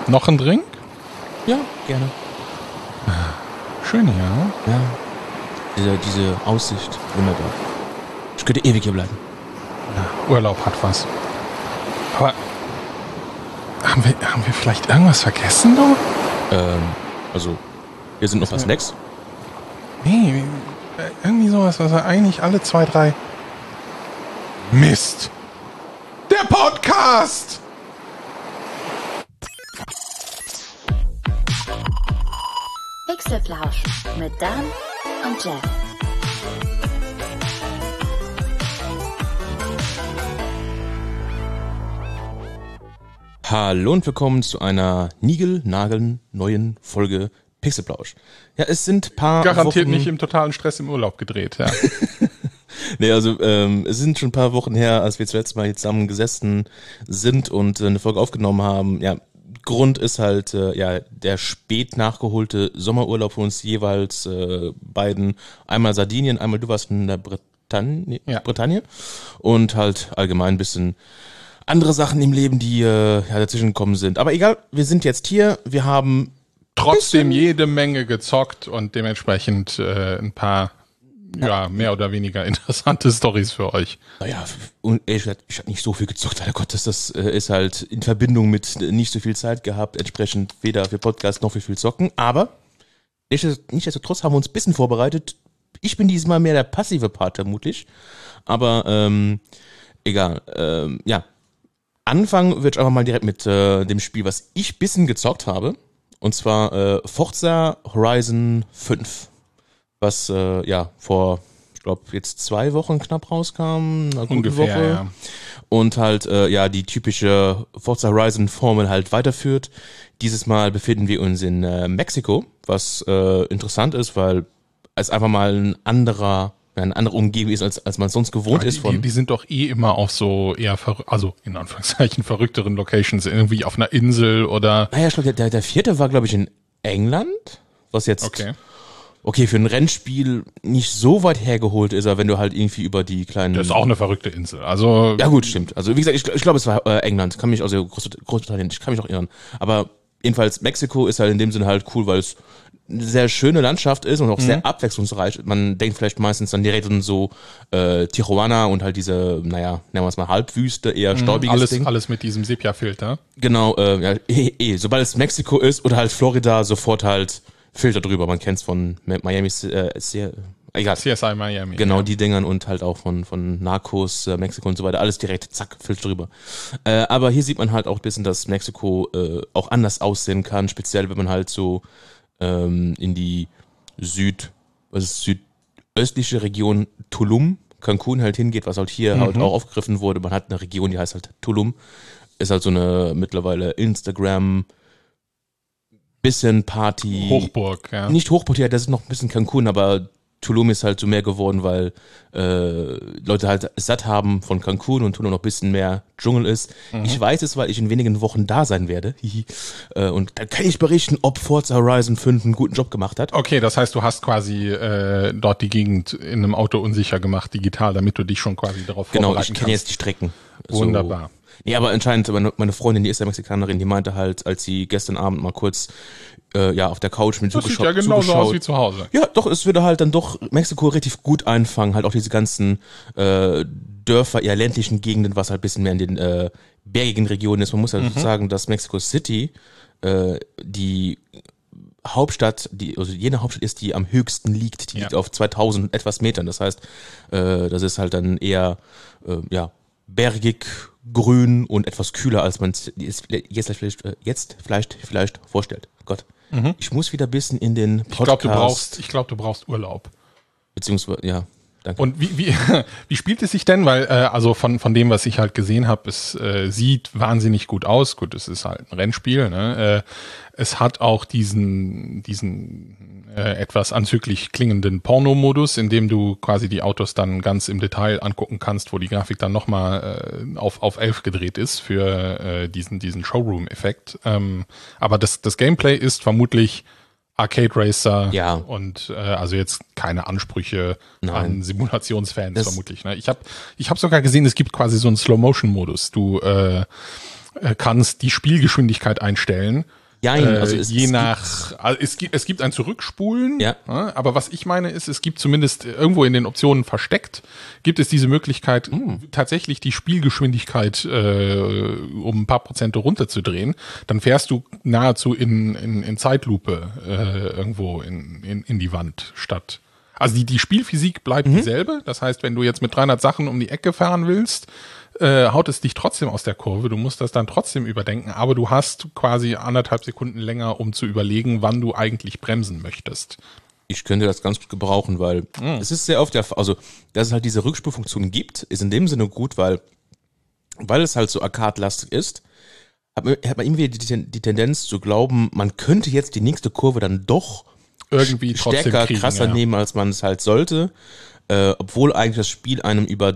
Noch ein Drink? Ja, gerne. Schön hier, ne? Ja. Diese Aussicht, wunderbar. Ich könnte ewig hier bleiben. Ja, Urlaub hat was. Aber haben wir vielleicht irgendwas vergessen, du? Also, hier sind noch ein paar Snacks. Nee, irgendwie sowas, was wir eigentlich alle 2, 3... Mist! Der Podcast! Pixelplausch mit Dan und Jeff. Hallo und willkommen zu einer niegelnagelneuen Folge Pixelplausch. Ja, es sind ein paar Garantiert Wochen... nicht im totalen Stress im Urlaub gedreht, ja. Nee, also es sind schon ein paar Wochen her, als wir zuletzt mal hier zusammen gesessen sind und eine Folge aufgenommen haben. Ja, Grund ist halt der spät nachgeholte Sommerurlaub für uns jeweils beiden. Einmal Sardinien, einmal du warst in der Bretagne und halt allgemein ein bisschen andere Sachen im Leben, die dazwischen gekommen sind. Aber egal, wir sind jetzt hier, wir haben trotzdem jede Menge gezockt und dementsprechend ein paar mehr oder weniger interessante Storys für euch. Naja, und ich hab nicht so viel gezockt, leider Gottes. Das ist halt in Verbindung mit nicht so viel Zeit gehabt, entsprechend weder für Podcast noch für viel Zocken. Aber nichtsdestotrotz haben wir uns ein bisschen vorbereitet. Ich bin diesmal mehr der passive Part vermutlich. Aber egal. Anfangen würde ich einfach mal direkt mit dem Spiel, was ich ein bisschen gezockt habe. Und zwar Forza Horizon 5. Was vor, ich glaube, jetzt 2 Wochen knapp rauskam, eine gute Woche. Ja. Und halt die typische Forza Horizon Formel halt weiterführt. Dieses Mal befinden wir uns in Mexiko, was interessant ist, weil es einfach mal eine andere Umgebung ist, als man sonst gewohnt ist. Die sind doch immer auf so eher, in Anführungszeichen, verrückteren Locations, irgendwie auf einer Insel oder... Naja, ich glaube, der 4. war, glaube ich, in England, was jetzt... Okay, für ein Rennspiel nicht so weit hergeholt ist, aber wenn du halt irgendwie über die kleinen... Das ist auch eine verrückte Insel, also... Ja gut, stimmt. Also wie gesagt, ich glaube, es war England, Großbritannien, ich kann mich auch irren. Aber jedenfalls Mexiko ist halt in dem Sinne halt cool, weil es eine sehr schöne Landschaft ist und auch sehr abwechslungsreich. Man denkt vielleicht meistens dann direkt an so Tijuana und halt diese, nennen wir es mal Halbwüste, eher staubiges Ding. Alles mit diesem Sepia-Filter. Genau, sobald es Mexiko ist oder halt Florida, sofort halt Filter drüber. Man kennt es von Miami, egal. CSI Miami. Genau, die Dingern und halt auch von Narcos, Mexiko und so weiter. Alles direkt, zack, Filter drüber. Aber hier sieht man halt auch ein bisschen, dass Mexiko auch anders aussehen kann. Speziell, wenn man halt so in die südöstliche Region Tulum, Cancun halt hingeht, was halt hier halt auch aufgegriffen wurde. Man hat eine Region, die heißt halt Tulum. Ist halt so eine mittlerweile Instagram bisschen Party. Hochburg, ja. Nicht Hochburg, ja, das ist noch ein bisschen Cancun, aber Tulum ist halt so mehr geworden, weil Leute halt satt haben von Cancun und Tulum noch ein bisschen mehr Dschungel ist. Ich weiß es, weil ich in wenigen Wochen da sein werde. Und dann kann ich berichten, ob Forza Horizon 5 einen guten Job gemacht hat. Okay, das heißt, du hast quasi dort die Gegend in einem Auto unsicher gemacht, digital, damit du dich schon quasi darauf vorbereiten kannst. Genau, ich kenne jetzt die Strecken. Wunderbar. Nee, aber anscheinend, meine Freundin, die ist ja Mexikanerin, die meinte halt, als sie gestern Abend mal kurz auf der Couch mit zugeschaut. Das sieht ja genauso aus wie zu Hause. Ja, doch, es würde halt dann doch Mexiko relativ gut einfangen, halt auch diese ganzen Dörfer, eher ländlichen Gegenden, was halt ein bisschen mehr in den bergigen Regionen ist. Man muss halt sagen, dass Mexico City die Hauptstadt, also jene Hauptstadt ist, die am höchsten liegt. Die liegt auf 2000 etwas Metern. Das heißt, das ist halt dann eher, bergig, grün und etwas kühler, als man es jetzt vielleicht vorstellt. Gott. Ich muss wieder ein bisschen in den Podcast. Ich glaube, du brauchst Urlaub. Beziehungsweise, ja. Danke. Und wie spielt es sich denn? Weil, also von dem, was ich halt gesehen habe, es sieht wahnsinnig gut aus. Gut, es ist halt ein Rennspiel, ne? Es hat auch diesen etwas anzüglich klingenden Porno-Modus, in dem du quasi die Autos dann ganz im Detail angucken kannst, wo die Grafik dann nochmal auf 11 gedreht ist für diesen Showroom-Effekt. Aber das Gameplay ist vermutlich Arcade Racer und also jetzt keine Ansprüche an Simulationsfans vermutlich. Ne? Ich hab sogar gesehen, es gibt quasi so einen Slow-Motion-Modus. Du kannst die Spielgeschwindigkeit einstellen. Ja, Also es gibt ein Zurückspulen, Ja. Aber was ich meine ist, es gibt zumindest irgendwo in den Optionen versteckt, gibt es diese Möglichkeit, tatsächlich die Spielgeschwindigkeit um ein paar Prozent runterzudrehen. Dann fährst du nahezu in Zeitlupe irgendwo in die Wand statt. Also die Spielphysik bleibt dieselbe. Das heißt, wenn du jetzt mit 300 Sachen um die Ecke fahren willst, haut es dich trotzdem aus der Kurve. Du musst das dann trotzdem überdenken, aber du hast quasi 1,5 Sekunden länger, um zu überlegen, wann du eigentlich bremsen möchtest. Ich könnte das ganz gut gebrauchen, weil es ist sehr oft also dass es halt diese Rückspulfunktion gibt, ist in dem Sinne gut, weil es halt so arcade-lastig ist, hat man irgendwie die Tendenz zu glauben, man könnte jetzt die nächste Kurve dann doch Irgendwie trotzdem stärker, kriegen, krasser nehmen, als man es halt sollte, obwohl eigentlich das Spiel einem über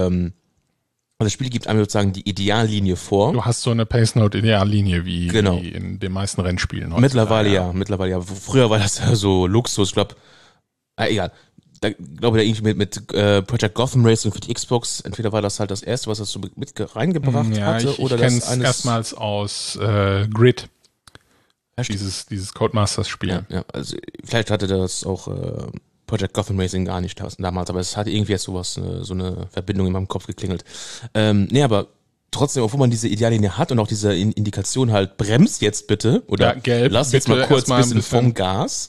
das Spiel gibt einem sozusagen die Ideallinie vor. Du hast so eine Pace-Note-Ideallinie wie Genau. in den meisten Rennspielen. Mittlerweile ja. Früher war das ja so Luxus, ich glaube, egal. Da glaube ich irgendwie mit Project Gotham Racing für die Xbox, entweder war das halt das erste, was das so mit reingebracht hatte, ich oder kenne das es erstmals aus Grid, Ja, stimmt. dieses Codemasters-Spiel. Ja, also vielleicht hatte das auch Project Gotham Racing gar nicht damals, aber es hatte irgendwie jetzt sowas, so eine Verbindung in meinem Kopf geklingelt. Aber trotzdem, obwohl man diese Ideallinie hat und auch diese Indikation halt, bremst jetzt bitte oder gelb, lass jetzt bitte mal kurz erst mal ein bisschen vom Gas,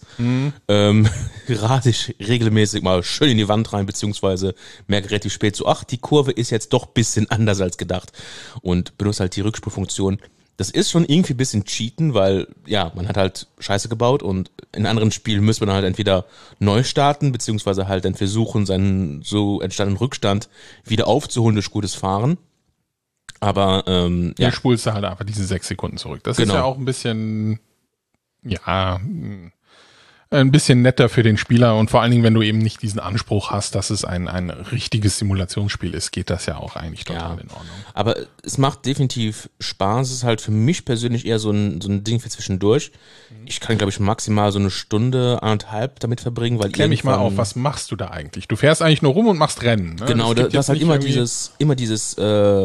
rate ich regelmäßig mal schön in die Wand rein, beziehungsweise merke relativ spät so, ach, die Kurve ist jetzt doch ein bisschen anders als gedacht und benutze halt die Rückspulfunktion. Das ist schon irgendwie ein bisschen Cheaten, weil, ja, man hat halt Scheiße gebaut und in anderen Spielen müsste man halt entweder neu starten, beziehungsweise halt dann versuchen, seinen so entstandenen Rückstand wieder aufzuholen durch gutes Fahren. Aber, Hier spulst du halt einfach diese 6 Sekunden zurück. Das ist Genau. ja auch ein bisschen, ein bisschen netter für den Spieler und vor allen Dingen, wenn du eben nicht diesen Anspruch hast, dass es ein richtiges Simulationsspiel ist, geht das ja auch eigentlich total in Ordnung. Aber es macht definitiv Spaß. Es ist halt für mich persönlich eher so ein Ding für zwischendurch. Ich kann, glaube ich, maximal so 1 Stunde, 1,5 damit verbringen, weil Klär mich mal auf, was machst du da eigentlich? Du fährst eigentlich nur rum und machst Rennen. Ne? Genau, gibt das jetzt halt nicht immer dieses,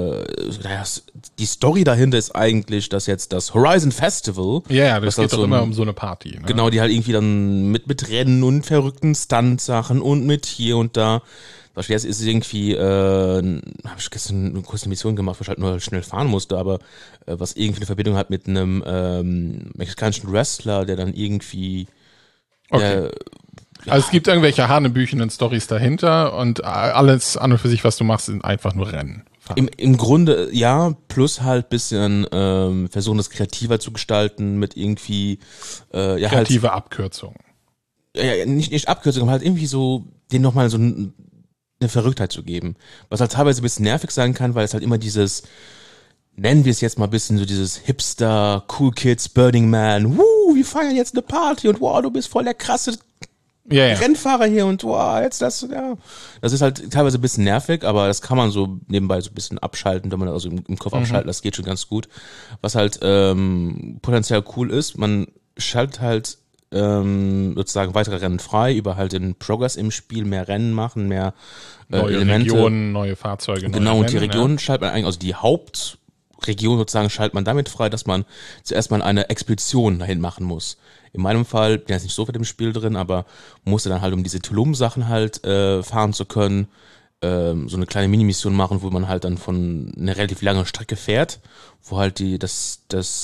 die Story dahinter ist eigentlich, dass jetzt das Horizon Festival, Ja, das was geht halt doch immer um so eine Party. Ne? genau, die halt irgendwie dann mit Rennen und verrückten Stunt-Sachen und mit hier und da. Beispiel jetzt ist es irgendwie, habe ich gestern eine kurze Mission gemacht, wo ich halt nur schnell fahren musste, aber was irgendwie eine Verbindung hat mit einem mexikanischen Wrestler, der dann irgendwie Okay. Also es gibt irgendwelche hanebüchenen Storys dahinter und alles an und für sich, was du machst, sind einfach nur Rennen. Im Grunde ja, plus halt bisschen versuchen, das kreativer zu gestalten mit irgendwie Kreative Abkürzungen. ja, nicht Abkürzung, aber halt irgendwie so denen nochmal so eine Verrücktheit zu geben. Was halt teilweise ein bisschen nervig sein kann, weil es halt immer dieses, nennen wir es jetzt mal ein bisschen so dieses Hipster, Cool Kids, Burning Man, wir feiern jetzt eine Party und wow, du bist voll der krasse Ja. Rennfahrer hier und wow, jetzt das, ja. Das ist halt teilweise ein bisschen nervig, aber das kann man so nebenbei so ein bisschen abschalten, wenn man also im Kopf abschalten, das geht schon ganz gut. Was halt potenziell cool ist, man schaltet halt sozusagen weitere Rennen frei, über halt den Progress im Spiel, mehr Rennen machen, mehr Neue Elemente. Regionen, neue Fahrzeuge, neue Genau, und die Rennen, Region schaltet man eigentlich, also die Hauptregion sozusagen schaltet man damit frei, dass man zuerst mal eine Expedition dahin machen muss. In meinem Fall, bin jetzt nicht so viel im Spiel drin, aber musste dann halt, um diese Tulum-Sachen halt fahren zu können, so eine kleine Minimission machen, wo man halt dann von einer relativ langen Strecke fährt, wo halt das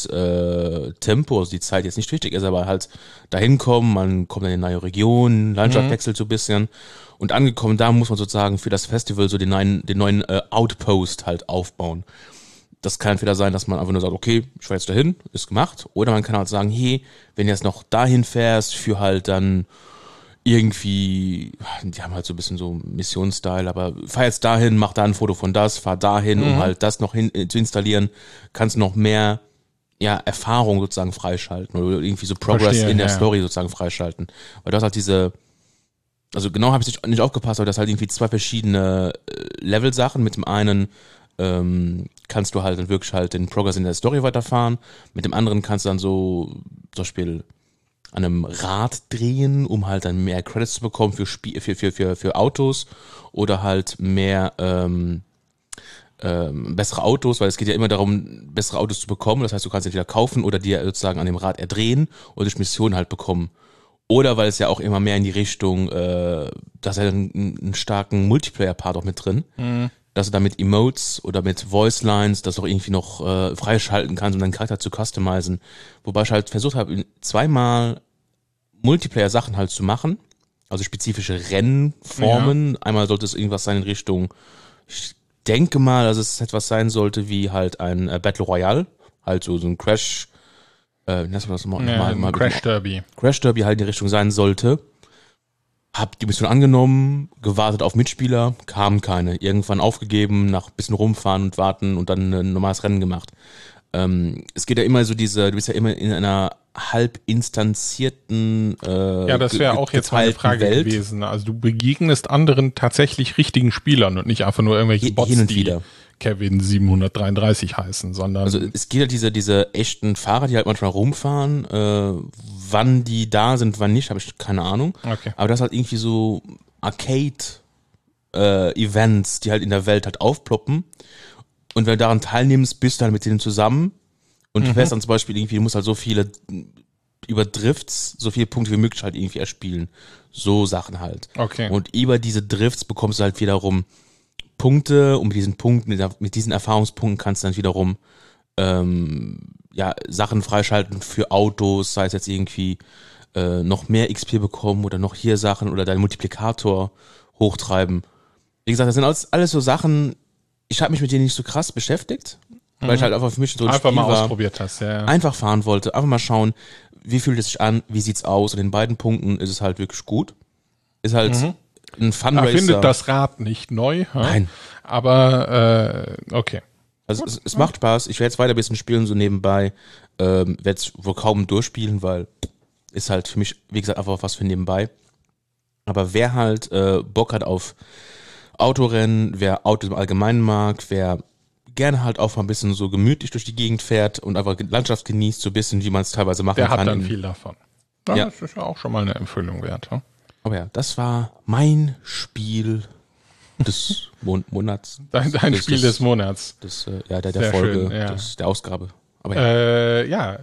Tempo, also die Zeit jetzt nicht wichtig ist, aber halt dahin kommen, man kommt dann in eine neue Region, Landschaft wechselt so ein bisschen und angekommen, da muss man sozusagen für das Festival so den neuen Outpost halt aufbauen. Das kann entweder sein, dass man einfach nur sagt, okay, ich fahr jetzt dahin, ist gemacht, oder man kann halt sagen, hey, wenn du jetzt noch dahin fährst, für halt dann irgendwie, die haben halt so ein bisschen so Missionsstyle, aber fahr jetzt dahin, mach da ein Foto von das, fahr dahin, um halt das noch zu installieren, kannst noch mehr Erfahrung sozusagen freischalten oder irgendwie so Progress in der Story sozusagen freischalten. Weil du hast halt diese, also genau habe ich nicht aufgepasst, aber das halt irgendwie 2 verschiedene Level-Sachen. Mit dem einen kannst du halt dann wirklich halt den Progress in der Story weiterfahren, mit dem anderen kannst du dann so zum Beispiel an einem Rad drehen, um halt dann mehr Credits zu bekommen für Autos oder halt mehr bessere Autos, weil es geht ja immer darum, bessere Autos zu bekommen. Das heißt, du kannst entweder kaufen oder dir sozusagen an dem Rad erdrehen oder durch Missionen halt bekommen. Oder weil es ja auch immer mehr in die Richtung, dass er einen starken Multiplayer-Part auch mit drin, dass du da mit Emotes oder mit Voice-Lines das auch irgendwie noch freischalten kannst, um deinen Charakter zu customizen. Wobei ich halt versucht habe, zweimal Multiplayer-Sachen halt zu machen, also spezifische Rennformen. Ja. Einmal sollte es irgendwas sein in Richtung, ich denke mal, dass es etwas sein sollte wie halt ein Battle Royale, halt so ein Crash, lass mal das mal Crash Derby. Crash Derby halt in die Richtung sein sollte. Hab die Mission angenommen, gewartet auf Mitspieler, kamen keine. Irgendwann aufgegeben, nach ein bisschen rumfahren und warten und dann ein normales Rennen gemacht. Es geht ja immer so du bist ja immer in einer halb instanzierten ja, das wäre auch jetzt meine Frage Welt gewesen. Also du begegnest anderen tatsächlich richtigen Spielern und nicht einfach nur irgendwelche Bots, hin und die wieder Kevin 733 heißen, sondern also es geht ja diese echten Fahrer, die halt manchmal rumfahren, wann die da sind, wann nicht, habe ich keine Ahnung. Okay. Aber das halt irgendwie so Arcade-Events, die halt in der Welt halt aufploppen. Und wenn du daran teilnimmst, bist du halt mit denen zusammen und du fährst dann zum Beispiel irgendwie, du musst halt so viele über Drifts, so viele Punkte wie möglich halt irgendwie erspielen. So Sachen halt. Okay. Und über diese Drifts bekommst du halt wiederum Punkte und mit diesen Punkten, mit diesen Erfahrungspunkten kannst du dann wiederum Sachen freischalten für Autos, sei es jetzt irgendwie noch mehr XP bekommen oder noch hier Sachen oder deinen Multiplikator hochtreiben. Wie gesagt, das sind alles so Sachen, ich habe mich mit denen nicht so krass beschäftigt, weil ich halt einfach für mich so ein einfach Spiel mal war, ausprobiert hast. Ja. einfach fahren wollte, einfach mal schauen, wie fühlt es sich an, wie sieht's aus. Und in beiden Punkten ist es halt wirklich gut. Ist halt ein Funracer. Er findet das Rad nicht neu. Nein. Aber okay. Also es macht Spaß. Ich werde jetzt weiter ein bisschen spielen, so nebenbei. Werde es wohl kaum durchspielen, weil ist halt für mich, wie gesagt, einfach was für nebenbei. Aber wer halt Bock hat auf Autorennen, wer Autos im Allgemeinen mag, wer gerne halt auch mal ein bisschen so gemütlich durch die Gegend fährt und einfach Landschaft genießt, so ein bisschen, wie man es teilweise machen Der kann. hat dann viel davon. Ja, das ist ja auch schon mal eine Empfehlung wert. Hm? Aber ja, das war mein Spiel des Monats. Dein Spiel des Monats. Der Sehr Folge, schön, ja. der Ausgabe. Aber ja.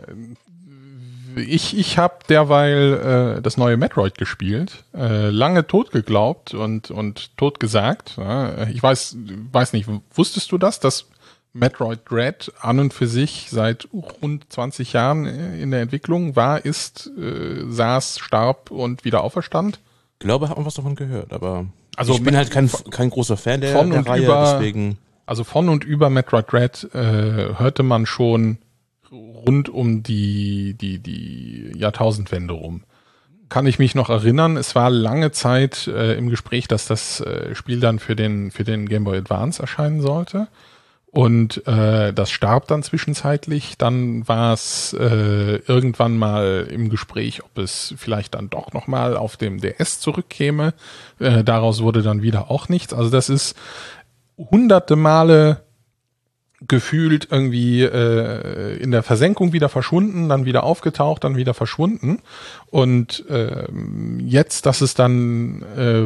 Ich habe derweil das neue Metroid gespielt, lange tot geglaubt und tot gesagt. Ja. Ich weiß nicht, wusstest du das, dass Metroid Dread an und für sich seit rund 20 Jahren in der Entwicklung war, saß, starb und wieder auferstand? Ich glaube, hat man was davon gehört, aber also ich bin halt kein großer Fan der Reihe, deswegen. Also von und über Metroid Dread hörte man schon rund um die Jahrtausendwende rum. Kann ich mich noch erinnern, es war lange Zeit im Gespräch, dass das Spiel dann für den Game Boy Advance erscheinen sollte. Und das starb dann zwischenzeitlich. Dann war es irgendwann mal im Gespräch, ob es vielleicht dann doch nochmal auf dem DS zurückkäme. Daraus wurde dann wieder auch nichts. Also das ist hunderte Male gefühlt irgendwie in der Versenkung wieder verschwunden, dann wieder aufgetaucht, dann wieder verschwunden. Und jetzt, dass es dann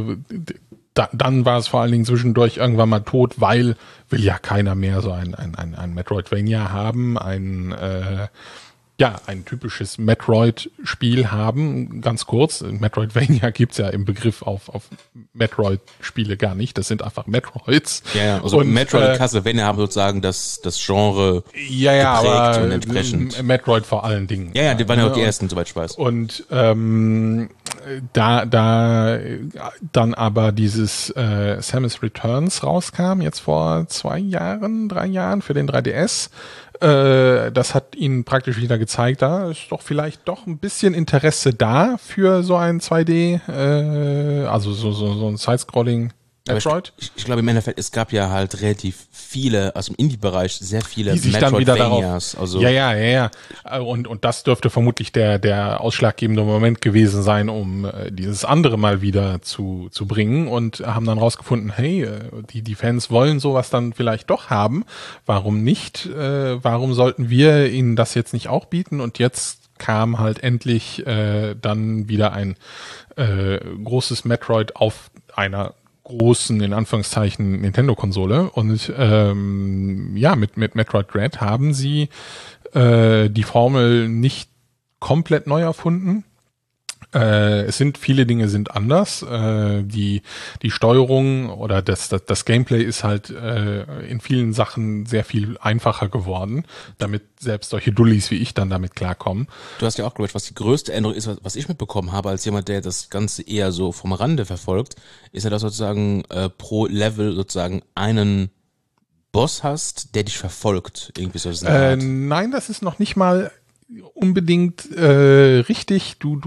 dann war es vor allen Dingen zwischendurch irgendwann mal tot, weil will ja keiner mehr so ein Metroidvania haben, ein typisches Metroid-Spiel haben. Ganz kurz, Metroidvania gibt's ja im Begriff auf Metroid-Spiele gar nicht. Das sind einfach Metroids. Ja, also und, Metroid und Castlevania haben sozusagen das Genre geprägt aber und entsprechend. Metroid vor allen Dingen. Ja, die waren ja auch die ersten, soweit ich weiß. Und da dann aber dieses Samus Returns rauskam, jetzt vor 3 Jahren für den 3DS, das hat ihnen praktisch wieder gezeigt, da ist doch vielleicht doch ein bisschen Interesse da für so ein 2D, also so ein Side-Scrolling Metroid. Ich glaube im Endeffekt, es gab ja halt relativ viele, also im Indie-Bereich sehr viele die sich dann wieder Metroidvanias. Also ja. Und das dürfte vermutlich der ausschlaggebende Moment gewesen sein, um dieses andere mal wieder zu bringen, und haben dann rausgefunden, hey, die Fans wollen sowas dann vielleicht doch haben. Warum nicht? Warum sollten wir ihnen das jetzt nicht auch bieten? Und jetzt kam halt endlich dann wieder ein großes Metroid auf einer großen, in Anführungszeichen, Nintendo-Konsole. Und mit Metroid Dread haben sie die Formel nicht komplett neu erfunden. Viele Dinge sind anders. Die Steuerung oder das Gameplay ist halt in vielen Sachen sehr viel einfacher geworden, damit selbst solche Dullis wie ich dann damit klarkommen. Du hast ja auch, glaube ich, was die größte Änderung ist, was ich mitbekommen habe, als jemand, der das Ganze eher so vom Rande verfolgt, ist ja, dass sozusagen pro Level sozusagen einen Boss hast, der dich verfolgt. Irgendwie so. Nein, das ist noch nicht mal unbedingt richtig. Du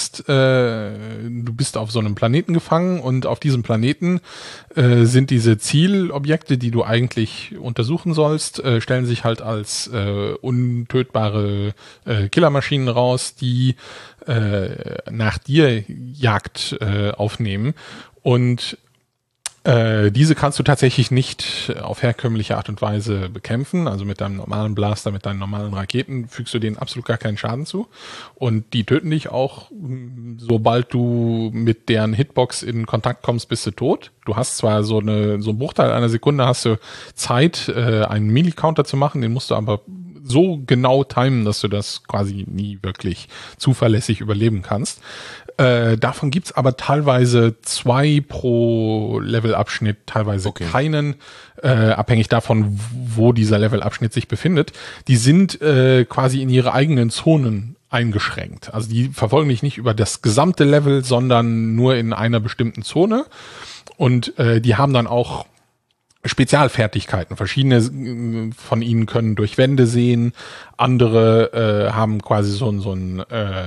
bist auf so einem Planeten gefangen und auf diesem Planeten sind diese Zielobjekte, die du eigentlich untersuchen sollst, stellen sich halt als untötbare Killermaschinen raus, die nach dir Jagd aufnehmen. Und diese kannst du tatsächlich nicht auf herkömmliche Art und Weise bekämpfen. Also mit deinem normalen Blaster, mit deinen normalen Raketen fügst du denen absolut gar keinen Schaden zu. Und die töten dich auch, sobald du mit deren Hitbox in Kontakt kommst, bist du tot. Du hast zwar so einen Bruchteil einer Sekunde hast du Zeit, einen Melee-Counter zu machen, den musst du aber so genau timen, dass du das quasi nie wirklich zuverlässig überleben kannst. Davon gibt's aber teilweise 2 pro Levelabschnitt, teilweise keinen, abhängig davon, wo dieser Levelabschnitt sich befindet. Die sind quasi in ihre eigenen Zonen eingeschränkt. Also die verfolgen dich nicht über das gesamte Level, sondern nur in einer bestimmten Zone. Und die haben dann auch Spezialfertigkeiten. Verschiedene von ihnen können durch Wände sehen, andere haben quasi so ein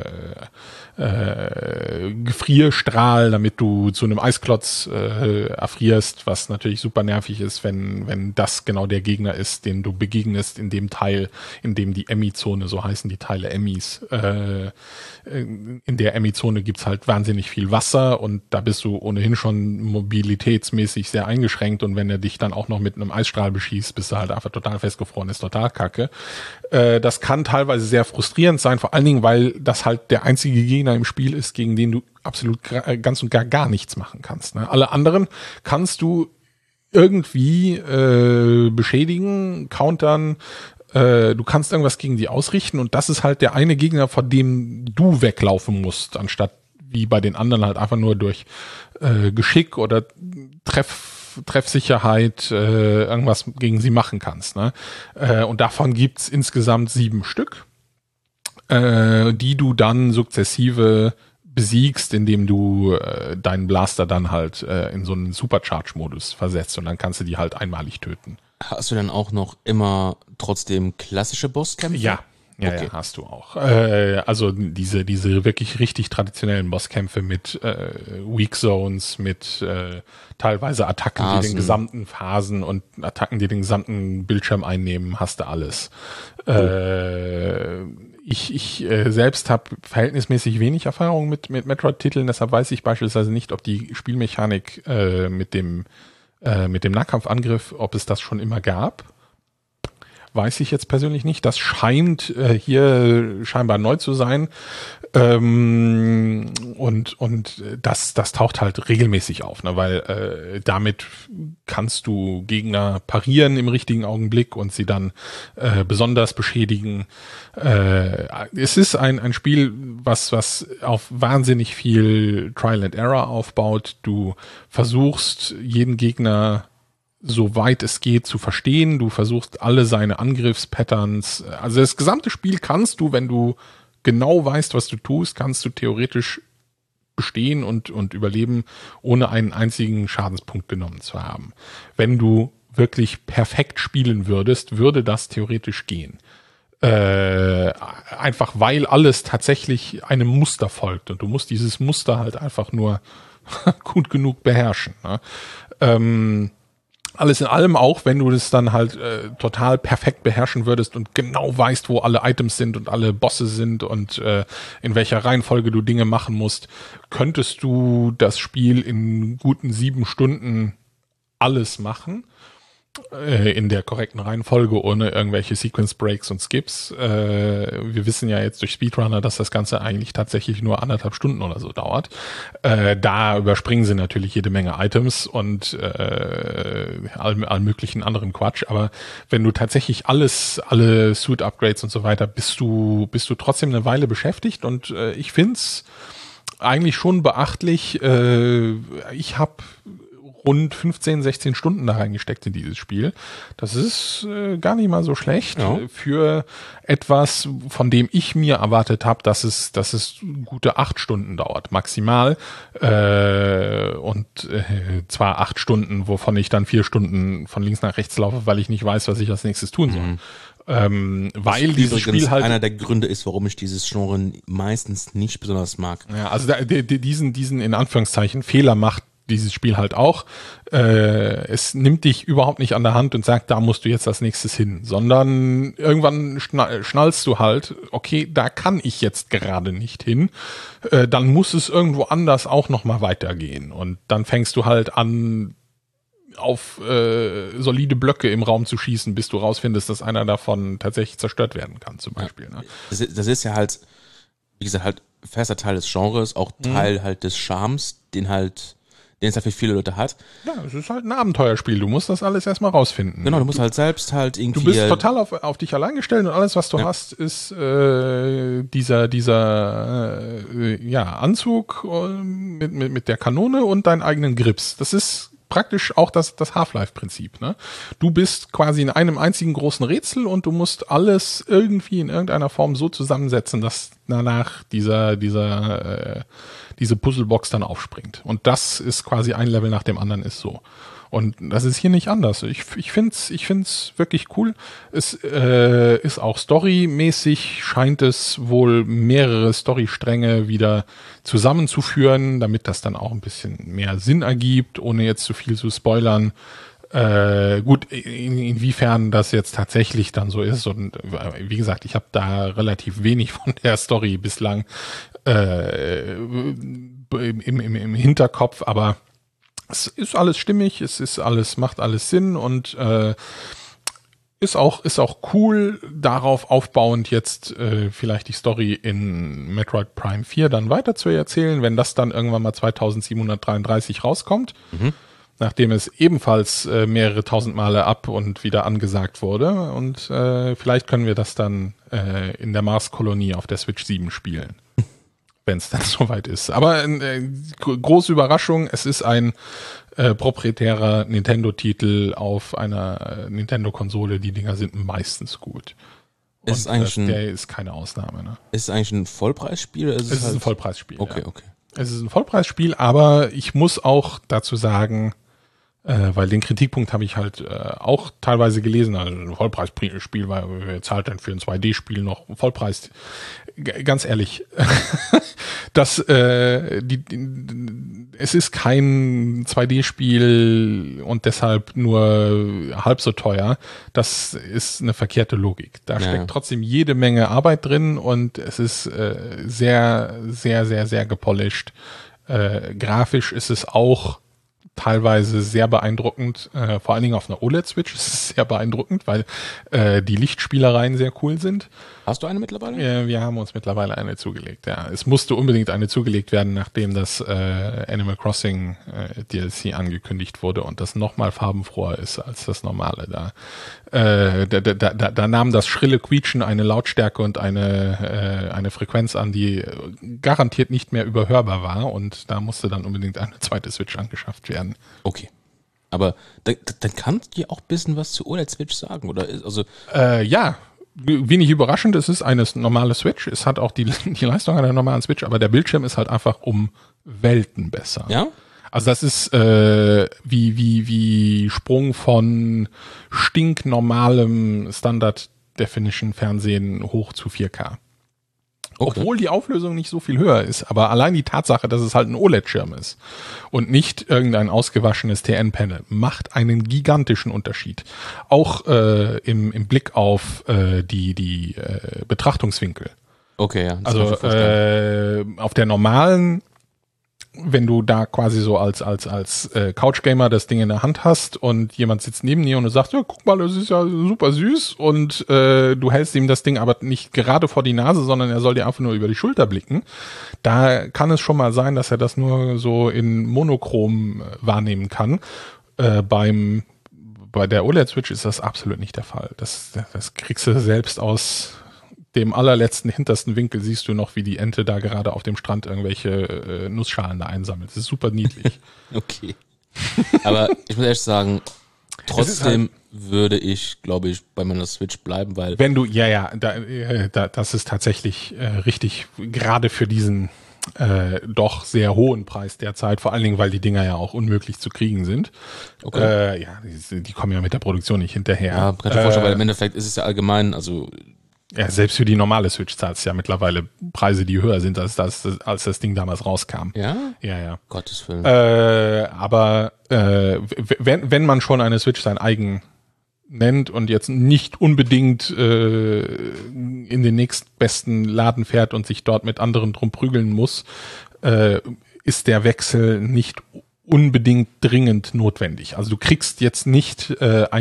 Gefrierstrahl, damit du zu einem Eisklotz erfrierst, was natürlich super nervig ist, wenn das genau der Gegner ist, den du begegnest in dem Teil, in dem die Emmy-Zone, so heißen die Teile Emmys, in der Emmy-Zone gibt's halt wahnsinnig viel Wasser und da bist du ohnehin schon mobilitätsmäßig sehr eingeschränkt und wenn er dich dann auch noch mit einem Eisstrahl beschießt, bist du halt einfach total festgefroren, ist total kacke. Das kann teilweise sehr frustrierend sein, vor allen Dingen, weil das halt der einzige Gegner im Spiel ist, gegen den du absolut ganz und gar nichts machen kannst. Ne? Alle anderen kannst du irgendwie beschädigen, countern, du kannst irgendwas gegen die ausrichten und das ist halt der eine Gegner, vor dem du weglaufen musst, anstatt wie bei den anderen halt einfach nur durch Geschick oder Treffsicherheit irgendwas gegen sie machen kannst. Ne? Und davon gibt's insgesamt 7 Stück, die du dann sukzessive besiegst, indem du deinen Blaster dann halt in so einen Supercharge-Modus versetzt und dann kannst du die halt einmalig töten. Hast du dann auch noch immer trotzdem klassische Bosskämpfe? Ja. Ja, hast du auch. Also diese wirklich richtig traditionellen Bosskämpfe mit Weak Zones, mit teilweise Attacken, die den gesamten Phasen und Attacken, die den gesamten Bildschirm einnehmen, hast du alles. Ich selbst habe verhältnismäßig wenig Erfahrung mit Metroid-Titeln, deshalb weiß ich beispielsweise nicht, ob die Spielmechanik mit dem Nahkampfangriff, ob es das schon immer gab. Weiß ich jetzt persönlich nicht. Das scheint hier scheinbar neu zu sein. Und das taucht halt regelmäßig auf, ne? Weil damit kannst du Gegner parieren im richtigen Augenblick und sie dann besonders beschädigen. Es ist ein Spiel, was auf wahnsinnig viel Trial and Error aufbaut. Du versuchst jeden Gegner so weit es geht zu verstehen. Du versuchst alle seine Angriffspatterns. Also das gesamte Spiel kannst du, wenn du genau weißt, was du tust, kannst du theoretisch bestehen und überleben, ohne einen einzigen Schadenspunkt genommen zu haben. Wenn du wirklich perfekt spielen würdest, würde das theoretisch gehen. Einfach weil alles tatsächlich einem Muster folgt und du musst dieses Muster halt einfach nur gut genug beherrschen. Ne? Alles in allem, auch wenn du das dann halt total perfekt beherrschen würdest und genau weißt, wo alle Items sind und alle Bosse sind und in welcher Reihenfolge du Dinge machen musst, könntest du das Spiel in guten 7 Stunden alles machen. in der korrekten Reihenfolge, ohne irgendwelche Sequence Breaks und Skips. Wir wissen ja jetzt durch Speedrunner, dass das Ganze eigentlich tatsächlich nur 1,5 Stunden oder so dauert. Da überspringen sie natürlich jede Menge Items und allen möglichen anderen Quatsch. Aber wenn du tatsächlich alle Suit-Upgrades und so weiter, bist du trotzdem eine Weile beschäftigt. Und ich find's eigentlich schon beachtlich. Ich habe rund 15, 16 Stunden da reingesteckt in dieses Spiel. Das ist gar nicht mal so schlecht für etwas, von dem ich mir erwartet habe, dass es gute 8 Stunden dauert, maximal. Zwar 8 Stunden, wovon ich dann 4 Stunden von links nach rechts laufe, weil ich nicht weiß, was ich als nächstes tun soll. Weil dieses Spiel halt einer der Gründe ist, warum ich dieses Genre meistens nicht besonders mag. Ja, also diesen in Anführungszeichen Fehler macht dieses Spiel halt auch. Es nimmt dich überhaupt nicht an der Hand und sagt, da musst du jetzt als nächstes hin, sondern irgendwann schnallst du halt, okay, da kann ich jetzt gerade nicht hin, dann muss es irgendwo anders auch nochmal weitergehen und dann fängst du halt an, auf solide Blöcke im Raum zu schießen, bis du rausfindest, dass einer davon tatsächlich zerstört werden kann, zum Beispiel. Ne? Das ist ja halt, wie gesagt, halt fester Teil des Genres, auch Teil halt des Charmes, den es halt für viele Leute hat. Ja, es ist halt ein Abenteuerspiel. Du musst das alles erstmal rausfinden. Genau, du musst halt selbst halt irgendwie... Du bist total auf dich allein gestellt und alles, was du hast, ist dieser Anzug mit der Kanone und deinen eigenen Grips. Das ist praktisch auch das Half-Life-Prinzip. Ne? Du bist quasi in einem einzigen großen Rätsel und du musst alles irgendwie in irgendeiner Form so zusammensetzen, dass danach diese Puzzlebox dann aufspringt. Und das ist quasi ein Level nach dem anderen ist so. Und das ist hier nicht anders. Ich find's wirklich cool. Es ist auch storymäßig, scheint es wohl mehrere Storystränge wieder zusammenzuführen, damit das dann auch ein bisschen mehr Sinn ergibt, ohne jetzt zu viel zu spoilern. Gut, inwiefern das jetzt tatsächlich dann so ist und wie gesagt, ich habe da relativ wenig von der Story bislang im Hinterkopf, aber es ist alles stimmig, macht alles Sinn und ist auch cool, darauf aufbauend jetzt vielleicht die Story in Metroid Prime 4 dann weiter zu erzählen, wenn das dann irgendwann mal 2733 rauskommt. Nachdem es ebenfalls mehrere tausend Male ab und wieder angesagt wurde. Und vielleicht können wir das dann in der Mars-Kolonie auf der Switch 7 spielen, wenn es dann soweit ist. Aber große Überraschung, es ist ein proprietärer Nintendo-Titel auf einer Nintendo-Konsole. Die Dinger sind meistens gut. Und der ist keine Ausnahme. Ne? Ist es eigentlich ein Vollpreisspiel? Oder es ist ein Vollpreisspiel. Okay, ja. okay. Es ist ein Vollpreisspiel, aber ich muss auch dazu sagen, weil den Kritikpunkt habe ich halt auch teilweise gelesen, also ein Vollpreisspiel, weil wer zahlt denn für ein 2D-Spiel noch einen Vollpreis? Ganz ehrlich, es ist kein 2D-Spiel und deshalb nur halb so teuer. Das ist eine verkehrte Logik. Da steckt trotzdem jede Menge Arbeit drin und es ist sehr, sehr, sehr, sehr gepolished. Grafisch ist es auch teilweise sehr beeindruckend, vor allen Dingen auf einer OLED-Switch ist es sehr beeindruckend, weil die Lichtspielereien sehr cool sind. Hast du eine mittlerweile? Wir haben uns mittlerweile eine zugelegt, ja. Es musste unbedingt eine zugelegt werden, nachdem das Animal Crossing DLC angekündigt wurde und das nochmal farbenfroher ist als das normale. Da nahm das schrille Quietschen eine Lautstärke und eine Frequenz an, die garantiert nicht mehr überhörbar war und da musste dann unbedingt eine zweite Switch angeschafft werden. Okay. Aber dann kannst du dir auch ein bisschen was zu OLED-Switch sagen, oder? Also ja, wenig überraschend, es ist eine normale Switch, es hat auch die Leistung einer normalen Switch, aber der Bildschirm ist halt einfach um Welten besser. Ja? Also das ist wie Sprung von stinknormalem Standard-Definition-Fernsehen hoch zu 4K. Okay. Obwohl die Auflösung nicht so viel höher ist, aber allein die Tatsache, dass es halt ein OLED-Schirm ist und nicht irgendein ausgewaschenes TN-Panel, macht einen gigantischen Unterschied. Auch im Blick auf die Betrachtungswinkel. Okay, ja. Also auf der normalen wenn du da quasi so als Couch-Gamer das Ding in der Hand hast und jemand sitzt neben dir und du sagst, ja, guck mal, das ist ja super süß und du hältst ihm das Ding aber nicht gerade vor die Nase, sondern er soll dir einfach nur über die Schulter blicken, da kann es schon mal sein, dass er das nur so in Monochrom wahrnehmen kann. Bei der OLED-Switch ist das absolut nicht der Fall. Das kriegst du selbst aus dem allerletzten, hintersten Winkel siehst du noch, wie die Ente da gerade auf dem Strand irgendwelche Nussschalen da einsammelt. Das ist super niedlich. Okay. Aber ich muss echt sagen, trotzdem würde ich, glaube ich, bei meiner Switch bleiben, weil... Wenn du, das ist tatsächlich richtig, gerade für diesen doch sehr hohen Preis derzeit, vor allen Dingen, weil die Dinger ja auch unmöglich zu kriegen sind. Okay. Die kommen ja mit der Produktion nicht hinterher. Ja, kann ich mir vorstellen, weil im Endeffekt ist es ja allgemein, also... Ja, selbst für die normale Switch zahlst du ja mittlerweile Preise, die höher sind, als das Ding damals rauskam. Ja? Ja. Gottes Willen. Aber wenn man schon eine Switch sein eigen nennt und jetzt nicht unbedingt in den nächstbesten Laden fährt und sich dort mit anderen drum prügeln muss, ist der Wechsel nicht unbedingt dringend notwendig. Also du kriegst jetzt nicht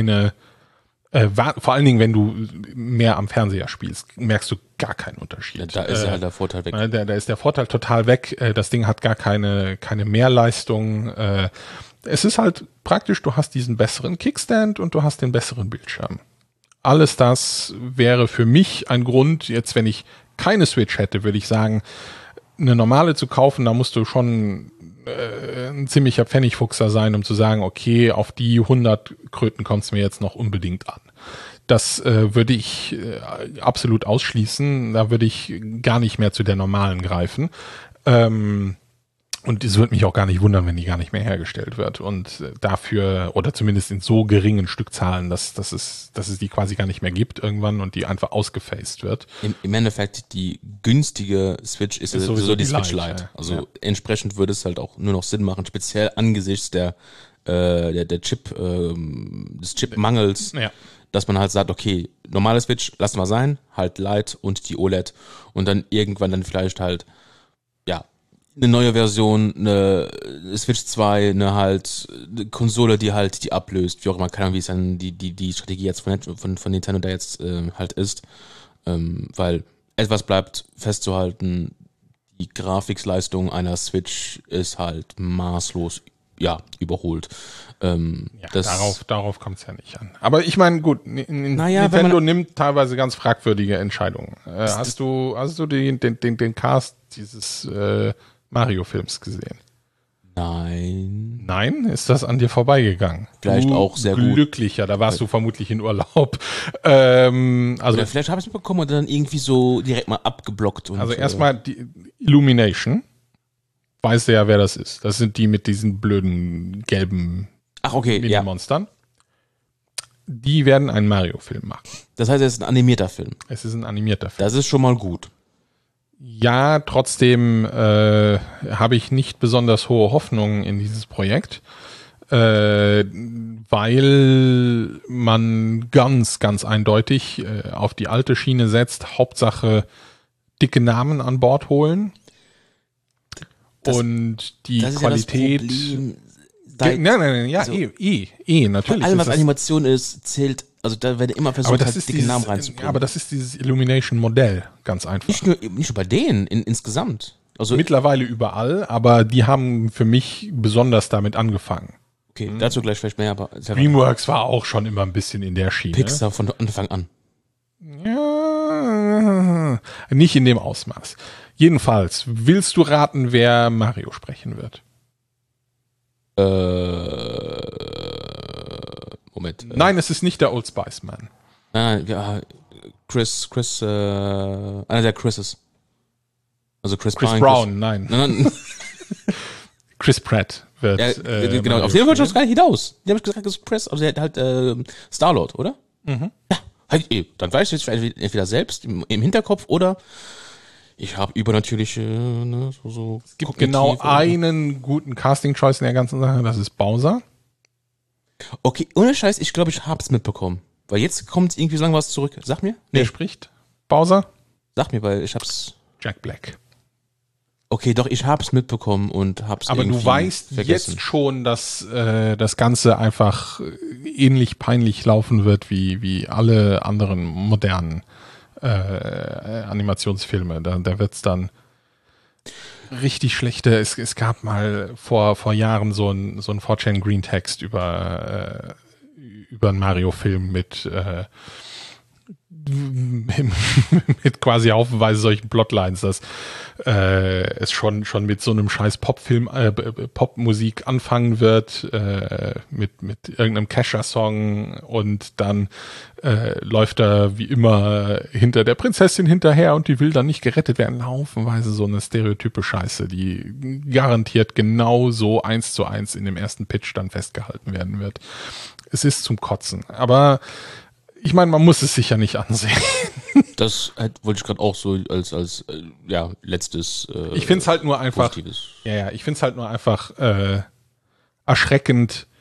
vor allen Dingen, wenn du mehr am Fernseher spielst, merkst du gar keinen Unterschied. Ja, da ist ja halt der Vorteil weg. Da ist der Vorteil total weg. Das Ding hat gar keine Mehrleistung. Es ist halt praktisch, du hast diesen besseren Kickstand und du hast den besseren Bildschirm. Alles das wäre für mich ein Grund, jetzt wenn ich keine Switch hätte, würde ich sagen, eine normale zu kaufen, da musst du schon ein ziemlicher Pfennigfuchser sein, um zu sagen, okay, auf die 100 Kröten kommt es mir jetzt noch unbedingt an. Das würde ich absolut ausschließen. Da würde ich gar nicht mehr zu der normalen greifen. Und es würde mich auch gar nicht wundern, wenn die gar nicht mehr hergestellt wird. Und dafür, oder zumindest in so geringen Stückzahlen, dass es die quasi gar nicht mehr gibt irgendwann und die einfach ausgefaced wird. Im Endeffekt, die günstige Switch ist sowieso die Switch Lite. Ja. Also entsprechend würde es halt auch nur noch Sinn machen, speziell angesichts der Chip, des Chipmangels, dass man halt sagt, okay, normale Switch lassen wir sein, halt Lite und die OLED und dann irgendwann dann vielleicht halt, ja, eine neue Version, eine Switch 2, eine Konsole, die halt die ablöst, wie auch immer, keine Ahnung, wie es dann die Strategie jetzt von Nintendo da jetzt halt ist, weil etwas bleibt festzuhalten, die Grafikleistung einer Switch ist halt maßlos, überholt. Darauf kommt es ja nicht an. Aber ich meine, gut, Nintendo nimmt teilweise ganz fragwürdige Entscheidungen. Hast du den Cast dieses Mario-Films gesehen? Nein. Nein? Ist das an dir vorbeigegangen? Vielleicht auch sehr gut. Glücklicher, da warst du vermutlich in Urlaub. Oder vielleicht habe ich es bekommen und dann irgendwie so direkt mal abgeblockt. Also erstmal die Illumination. Weißt du ja, wer das ist. Das sind die mit diesen blöden gelben Mini-Monstern. Die werden einen Mario-Film machen. Das heißt, es ist ein animierter Film. Es ist ein animierter Film. Das ist schon mal gut. Ja, trotzdem habe ich nicht besonders hohe Hoffnungen in dieses Projekt, weil man ganz, ganz eindeutig auf die alte Schiene setzt. Hauptsache dicke Namen an Bord holen. Und die das ist Qualität. Ja nein, natürlich. Bei allem, was Animation ist, zählt, also da werden immer versucht, dicke Namen reinzubringen. Aber das ist dieses Illumination-Modell, ganz einfach. Nicht nur bei denen, insgesamt. Also mittlerweile überall, aber die haben für mich besonders damit angefangen. Okay, dazu gleich vielleicht mehr, aber... DreamWorks war auch schon immer ein bisschen in der Schiene. Pixar von Anfang an. Ja, nicht in dem Ausmaß. Jedenfalls, willst du raten, wer Mario sprechen wird? Moment. Nein, es ist nicht der Old Spice Man. Nein, Chris, einer der Chrises. Also Chris Brown, nein. Chris Pratt wird. Genau, auf den wollte ich gar nicht hinaus. Die habe ich gesagt, das ist Chris, also der hat halt Star-Lord, oder? Mhm. Ja, dann weiß ich jetzt entweder selbst im Hinterkopf oder ich habe übernatürliche, so es gibt genau einen guten Casting-Choice in der ganzen Sache, das ist Bowser. Okay, ohne Scheiß, ich glaube, ich habe es mitbekommen. Weil jetzt kommt irgendwie so lange was zurück. Sag mir. Wer spricht? Bowser? Sag mir, weil ich hab's... Jack Black. Okay, doch, ich hab's mitbekommen und hab's Aber irgendwie du weißt vergessen. jetzt schon, dass das Ganze einfach ähnlich peinlich laufen wird wie alle anderen modernen Animationsfilme. Da wird's dann richtig schlechte. Es gab mal vor Jahren so ein 4chan Green Text über einen Mario-Film mit quasi haufenweise solchen Plotlines, dass es schon mit so einem scheiß Popfilm, Popmusik anfangen wird, mit irgendeinem Kesha-Song und dann läuft er wie immer hinter der Prinzessin hinterher und die will dann nicht gerettet werden. Haufenweise so eine stereotype Scheiße, die garantiert genau so 1:1 in dem ersten Pitch dann festgehalten werden wird. Es ist zum Kotzen, aber ich meine, man muss es sich ja nicht ansehen. Das wollte ich gerade auch so als letztes Ich finde es halt nur einfach, Positives. ich finde es halt nur einfach erschreckend,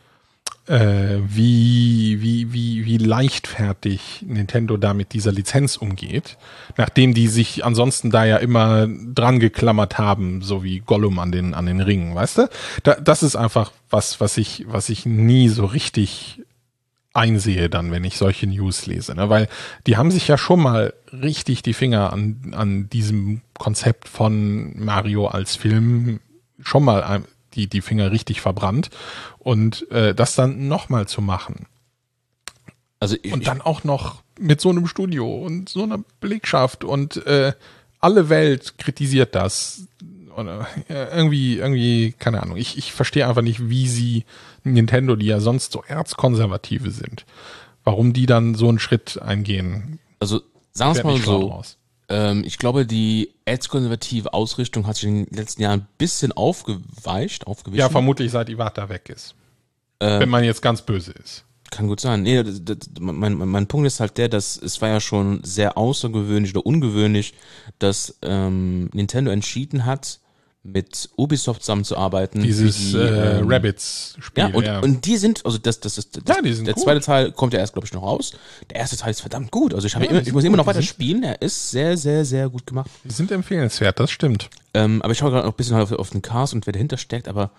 wie leichtfertig Nintendo da mit dieser Lizenz umgeht, nachdem die sich ansonsten da ja immer dran geklammert haben, so wie Gollum an den Ringen, weißt du? Das ist einfach was ich nie so richtig einsehe dann, wenn ich solche News lese, ne? Weil die haben sich ja schon mal richtig die Finger an diesem Konzept von Mario als Film schon mal die Finger richtig verbrannt und das dann nochmal zu machen. Also Und dann auch noch mit so einem Studio und so einer Belegschaft und alle Welt kritisiert das. Und, irgendwie, keine Ahnung. Ich verstehe einfach nicht, wie sie Nintendo, die ja sonst so Erzkonservative sind, warum die dann so einen Schritt eingehen. Also sagen wir es mal so, Raus. ich glaube, die erzkonservative Ausrichtung hat sich in den letzten Jahren ein bisschen aufgewichen. Ja, vermutlich seit Iwata weg ist. Wenn man jetzt ganz böse ist. Kann gut sein. Nee, mein Punkt ist halt der, dass es war ja schon sehr außergewöhnlich oder ungewöhnlich, dass Nintendo entschieden hat, mit Ubisoft zusammenzuarbeiten. Dieses Rabbids-Spiel. Ja, und die sind, also das die sind der gut. zweite Teil kommt ja erst, glaube ich, noch raus. Der erste Teil ist verdammt gut. Also ich muss immer noch weiter spielen. Er ist sehr, sehr, sehr gut gemacht. Die sind empfehlenswert, das stimmt. Aber ich schaue gerade noch ein bisschen auf den Cast und wer dahinter steckt, aber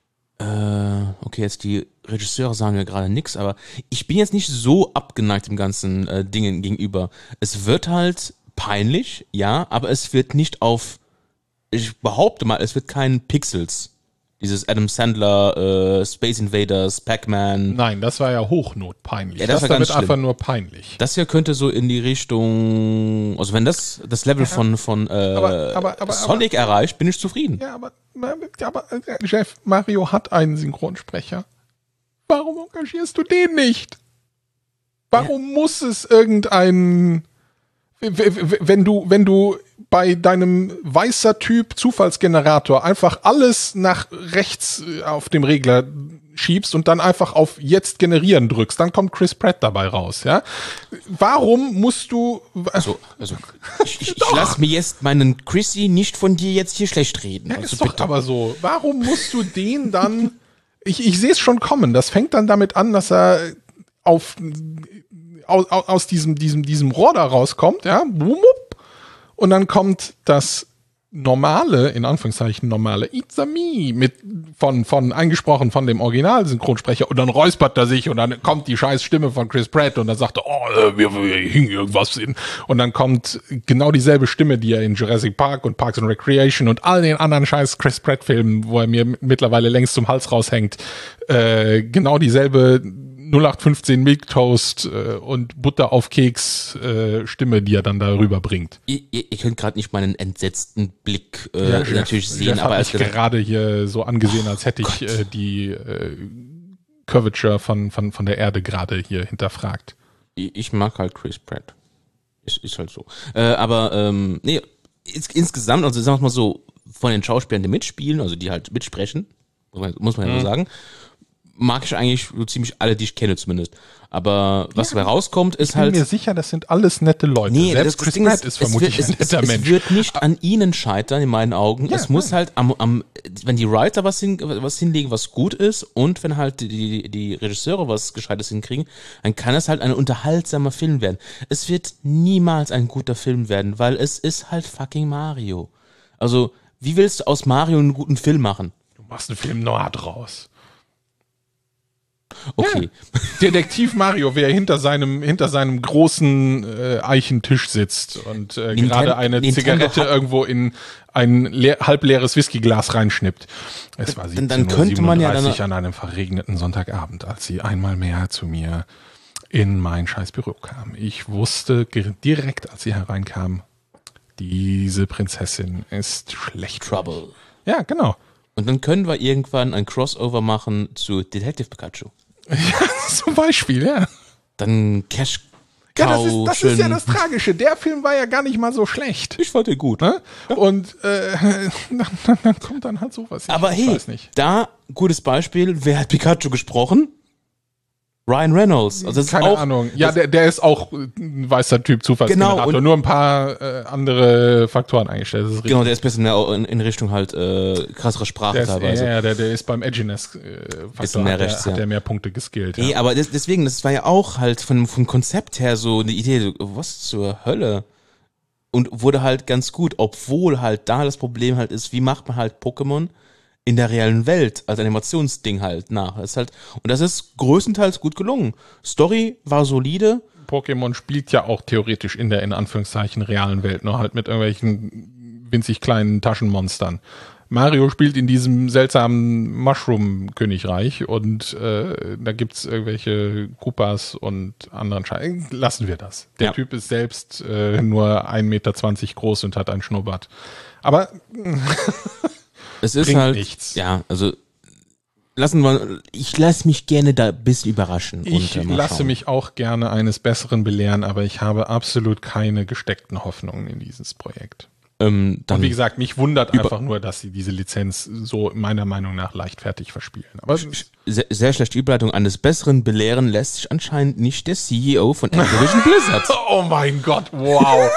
okay, jetzt die Regisseure sagen mir gerade nix, aber ich bin jetzt nicht so abgeneigt dem ganzen Dingen gegenüber. Es wird halt peinlich, ja, aber es wird nicht ich behaupte mal, es wird kein Pixels. Dieses Adam Sandler, Space Invaders, Pac-Man. Nein, das war ja hochnotpeinlich. Ja, das war ganz wird einfach nur peinlich. Das hier könnte so in die Richtung, also wenn das Level von Sonic erreicht, bin ich zufrieden. Ja, aber Jeff, Mario hat einen Synchronsprecher. Warum engagierst du den nicht? Warum muss es irgendein, wenn du bei deinem weißer Typ Zufallsgenerator einfach alles nach rechts auf dem Regler schiebst und dann einfach auf jetzt generieren drückst, dann kommt Chris Pratt dabei raus, ja? Warum musst du... Also ich lass mir jetzt meinen Chrissy nicht von dir jetzt hier schlecht reden. Ja, Also ist doch aber so. Warum musst du den dann... Ich sehe es schon kommen. Das fängt dann damit an, dass er aus diesem Rohr da rauskommt, ja? Und dann kommt das normale, in Anführungszeichen normale It's a Me von eingesprochen von dem Original-Synchronsprecher und dann räuspert er sich und dann kommt die scheiß Stimme von Chris Pratt und dann sagt er, wir hingen irgendwas hin. Und dann kommt genau dieselbe Stimme, die er in Jurassic Park und Parks and Recreation und all den anderen scheiß Chris Pratt-Filmen, wo er mir mittlerweile längst zum Hals raushängt, genau dieselbe 0815 Milktoast und Butter auf Keks Stimme, die er dann darüber bringt. Ihr könnt gerade nicht meinen entsetzten Blick natürlich sehen, Jeff aber hat mich gerade hier so angesehen, als hätte ich die Curvature von der Erde gerade hier hinterfragt. ich mag halt Chris Pratt. Ist halt so. Aber insgesamt, also sagen wir mal so, von den Schauspielern, die mitspielen, also die halt mitsprechen, muss man ja so sagen, mag ich eigentlich so ziemlich alle, die ich kenne zumindest. Aber was dabei rauskommt, ist halt... Ich bin mir sicher, das sind alles nette Leute. Nee, selbst Chris Pratt ist vermutlich ein netter Mensch. Es wird nicht an ihnen scheitern, in meinen Augen. Ja, es muss halt wenn die Writer was hinlegen, was gut ist, und wenn halt die Regisseure was Gescheites hinkriegen, dann kann es halt ein unterhaltsamer Film werden. Es wird niemals ein guter Film werden, weil es ist halt fucking Mario. Also, Wie willst du aus Mario einen guten Film machen? Du machst einen Film noir draus. Okay. Ja. Detektiv Mario, wer hinter seinem großen Eichentisch sitzt und gerade eine Zigarette irgendwo in ein halbleeres Whiskyglas reinschnippt. Es war 17:37 an einem verregneten Sonntagabend, als sie einmal mehr zu mir in mein scheiß Büro kam. Ich wusste direkt, als sie hereinkam, diese Prinzessin ist schlecht. Trouble. Ja, genau. Und dann können wir irgendwann ein Crossover machen zu Detective Pikachu. Ja, zum Beispiel, ja. Dann Cash Ja, das ist ja das Tragische. Der Film war ja gar nicht mal so schlecht. Ich fand den gut. Ne? Ja. Und dann kommt dann halt sowas. Aber hey, da, gutes Beispiel, wer hat Pikachu gesprochen? Ryan Reynolds. Also das Keine ist auch, Ahnung. Ja, der ist auch ein weißer Typ, Zufallsgenerator. Genau, nur ein paar andere Faktoren eingestellt. Das ist genau, der ist ein bisschen mehr in Richtung halt krassere Sprache teilweise. Ja, der ist beim Edginess-Faktor, hat der mehr Punkte geskillt. Nee, ja. aber deswegen, das war ja auch halt vom Konzept her so eine Idee, was zur Hölle? Und wurde halt ganz gut, obwohl halt da das Problem halt ist, wie macht man halt Pokémon in der realen Welt, als Animationsding halt nach. Das ist halt, und das ist größtenteils gut gelungen. Story war solide. Pokémon spielt ja auch theoretisch in der, in Anführungszeichen, realen Welt, nur halt mit irgendwelchen winzig kleinen Taschenmonstern. Mario spielt in diesem seltsamen Mushroom-Königreich und da gibt's irgendwelche Koopas und anderen Scheiß. Lassen wir das. Der Typ ist selbst nur 1,20 Meter groß und hat einen Schnurrbart. Aber es ist halt nichts. Ja, also ich lasse mich gerne da ein bisschen überraschen. Ich lasse mich auch gerne eines Besseren belehren, aber ich habe absolut keine gesteckten Hoffnungen in dieses Projekt. Und wie gesagt, mich wundert einfach nur, dass sie diese Lizenz so meiner Meinung nach leichtfertig verspielen. Aber sehr schlechte Überleitung. Eines Besseren belehren lässt sich anscheinend nicht der CEO von Activision Blizzard. Oh mein Gott, wow.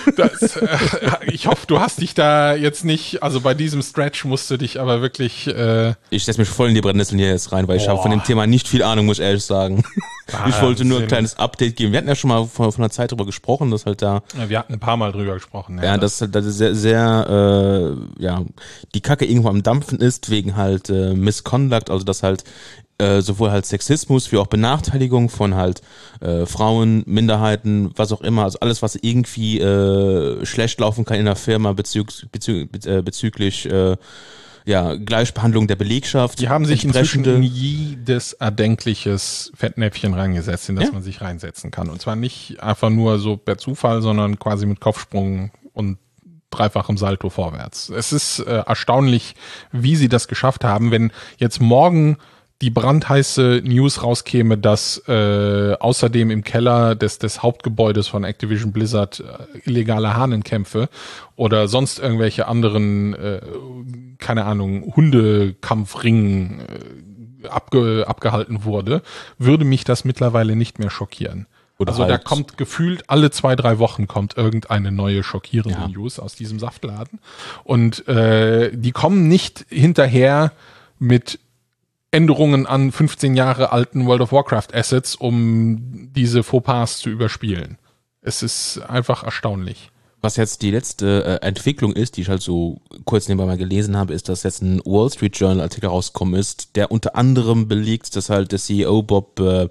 Ich hoffe, du hast dich da jetzt nicht, also bei diesem Stretch musst du dich aber wirklich... Ich setze mich voll in die Brennnesseln hier jetzt rein, weil ich habe von dem Thema nicht viel Ahnung, muss ich ehrlich sagen. Ich wollte nur ein kleines Update geben. Wir hatten ja schon mal von einer Zeit drüber gesprochen, dass halt da... Ja, wir hatten ein paar Mal drüber gesprochen. Ja, das ist sehr die Kacke irgendwo am Dampfen ist, wegen halt Misconduct, also dass halt sowohl halt Sexismus wie auch Benachteiligung von halt Frauen, Minderheiten, was auch immer, also alles, was irgendwie schlecht laufen kann in der Firma bezüglich Gleichbehandlung der Belegschaft. Die haben sich inzwischen in jedes erdenkliches Fettnäpfchen reingesetzt, in das man sich reinsetzen kann. Und zwar nicht einfach nur so per Zufall, sondern quasi mit Kopfsprung und dreifachem Salto vorwärts. Es ist erstaunlich, wie sie das geschafft haben. Wenn jetzt morgen die brandheiße News rauskäme, dass außerdem im Keller des Hauptgebäudes von Activision Blizzard illegale Hahnenkämpfe oder sonst irgendwelche anderen, keine Ahnung, Hundekampfringen abgehalten wurde, würde mich das mittlerweile nicht mehr schockieren. Oder also da kommt gefühlt alle 2-3 Wochen kommt irgendeine neue schockierende News aus diesem Saftladen. Und die kommen nicht hinterher mit Änderungen an 15 Jahre alten World of Warcraft Assets, um diese Fauxpas zu überspielen. Es ist einfach erstaunlich. Was jetzt die letzte Entwicklung ist, die ich halt so kurz nebenbei mal gelesen habe, ist, dass jetzt ein Wall Street Journal Artikel rausgekommen ist, der unter anderem belegt, dass halt der CEO Bobby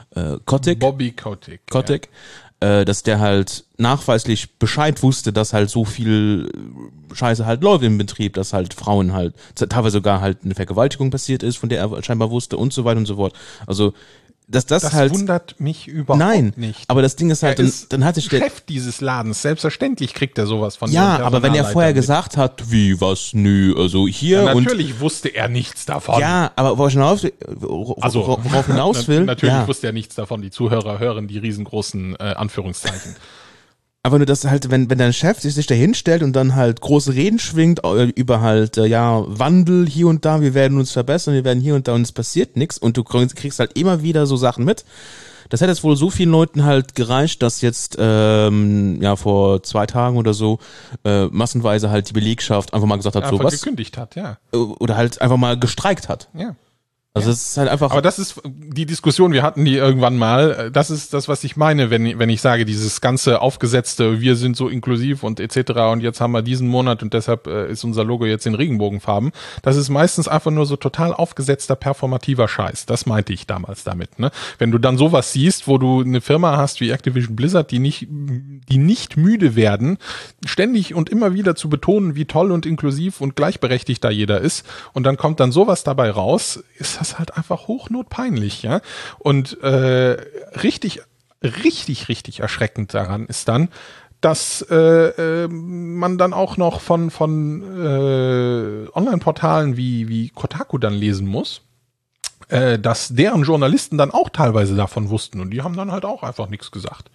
Kotick, dass der halt nachweislich Bescheid wusste, dass halt so viel Scheiße halt läuft im Betrieb, dass halt Frauen halt, teilweise sogar halt eine Vergewaltigung passiert ist, von der er scheinbar wusste und so weiter und so fort. Also, das halt wundert mich überhaupt nicht. Aber das Ding ist halt, dann hat sich der Chef dieses Ladens, selbstverständlich kriegt er sowas von Ja, aber wenn er vorher gesagt hat, wie, was, nö, also hier ja, natürlich wusste er nichts davon. Ja, aber worauf hinaus will. Natürlich wusste er nichts davon. Die Zuhörer hören die riesengroßen Anführungszeichen. Aber nur, dass halt, wenn dein Chef sich da hinstellt und dann halt große Reden schwingt über halt, Wandel hier und da, wir werden uns verbessern, wir werden hier und da und es passiert nichts und du kriegst halt immer wieder so Sachen mit. Das hätte jetzt wohl so vielen Leuten halt gereicht, dass jetzt, vor 2 Tagen oder so, massenweise halt die Belegschaft einfach mal gesagt hat, einfach so was. gekündigt hat, ja. Oder halt einfach mal gestreikt hat. Ja. Also das ist halt einfach. Aber das ist die Diskussion, wir hatten die irgendwann mal. Das ist das, was ich meine, wenn ich sage, dieses ganze aufgesetzte, wir sind so inklusiv und etc. und jetzt haben wir diesen Monat und deshalb ist unser Logo jetzt in Regenbogenfarben. Das ist meistens einfach nur so total aufgesetzter, performativer Scheiß. Das meinte ich damals damit. Ne? Wenn du dann sowas siehst, wo du eine Firma hast wie Activision Blizzard, die nicht müde werden, ständig und immer wieder zu betonen, wie toll und inklusiv und gleichberechtigt da jeder ist, und dann kommt dann sowas dabei raus, ist das halt einfach hochnotpeinlich, ja. Und richtig erschreckend daran ist dann, dass man dann auch noch von Online-Portalen wie Kotaku dann lesen muss, dass deren Journalisten dann auch teilweise davon wussten, und die haben dann halt auch einfach nichts gesagt.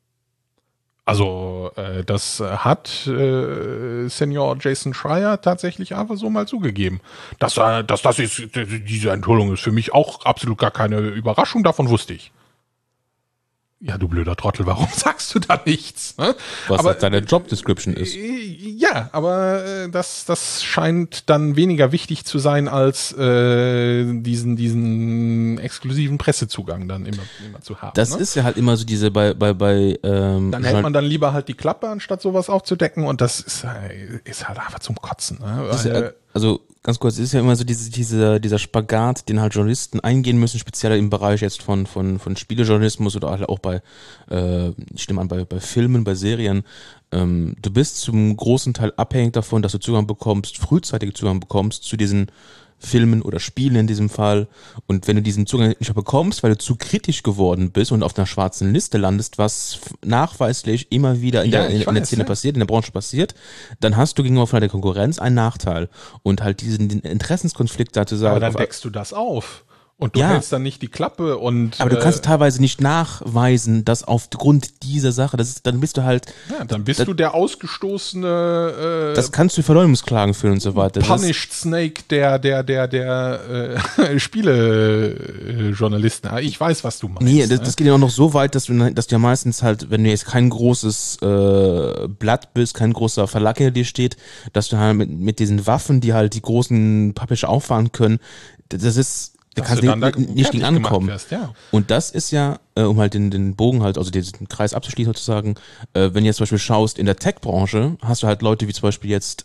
Also das hat Senior Jason Schreier tatsächlich einfach so mal zugegeben. Dass das ist, diese Enthüllung ist für mich auch absolut gar keine Überraschung, davon wusste ich. Ja, du blöder Trottel, warum sagst du da nichts? Ne? Was halt deine Job-Description ist. Ja, aber das scheint dann weniger wichtig zu sein, als diesen exklusiven Pressezugang dann immer zu haben. Das ist ja halt immer so diese dann hält man dann lieber halt die Klappe, anstatt sowas aufzudecken, und das ist halt einfach zum Kotzen. Ne? Also ganz kurz, es ist ja immer so dieser Spagat, den halt Journalisten eingehen müssen, speziell im Bereich jetzt von Spielejournalismus oder halt auch bei Filmen, bei Serien. Du bist zum großen Teil abhängig davon, dass du frühzeitig Zugang bekommst zu diesen Filmen oder Spielen in diesem Fall. Und wenn du diesen Zugang nicht bekommst, weil du zu kritisch geworden bist und auf einer schwarzen Liste landest, was nachweislich immer wieder in der Szene passiert, in der Branche passiert, dann hast du gegenüber der Konkurrenz einen Nachteil. Und halt den Interessenskonflikt da zu sagen. Aber dann deckst du das auf. Und du hältst dann nicht die Klappe und. Aber du kannst teilweise nicht nachweisen, dass aufgrund dieser Sache, dann bist du halt. Ja, dann bist du der ausgestoßene. Das kannst du Verleumdungsklagen führen und so weiter. Punished Snake der Spielejournalisten. Ich weiß, was du meinst. Nee, das geht ja auch noch so weit, dass du ja meistens halt, wenn du jetzt kein großes Blatt bist, kein großer Verlag hinter dir steht, dass du halt mit diesen Waffen, die halt die großen Publisher auffahren können, da kannst du nicht gegen ankommen. Ja. Und das ist ja, um halt den Bogen halt, also diesen Kreis abzuschließen sozusagen, wenn du jetzt zum Beispiel schaust, in der Tech-Branche hast du halt Leute wie zum Beispiel jetzt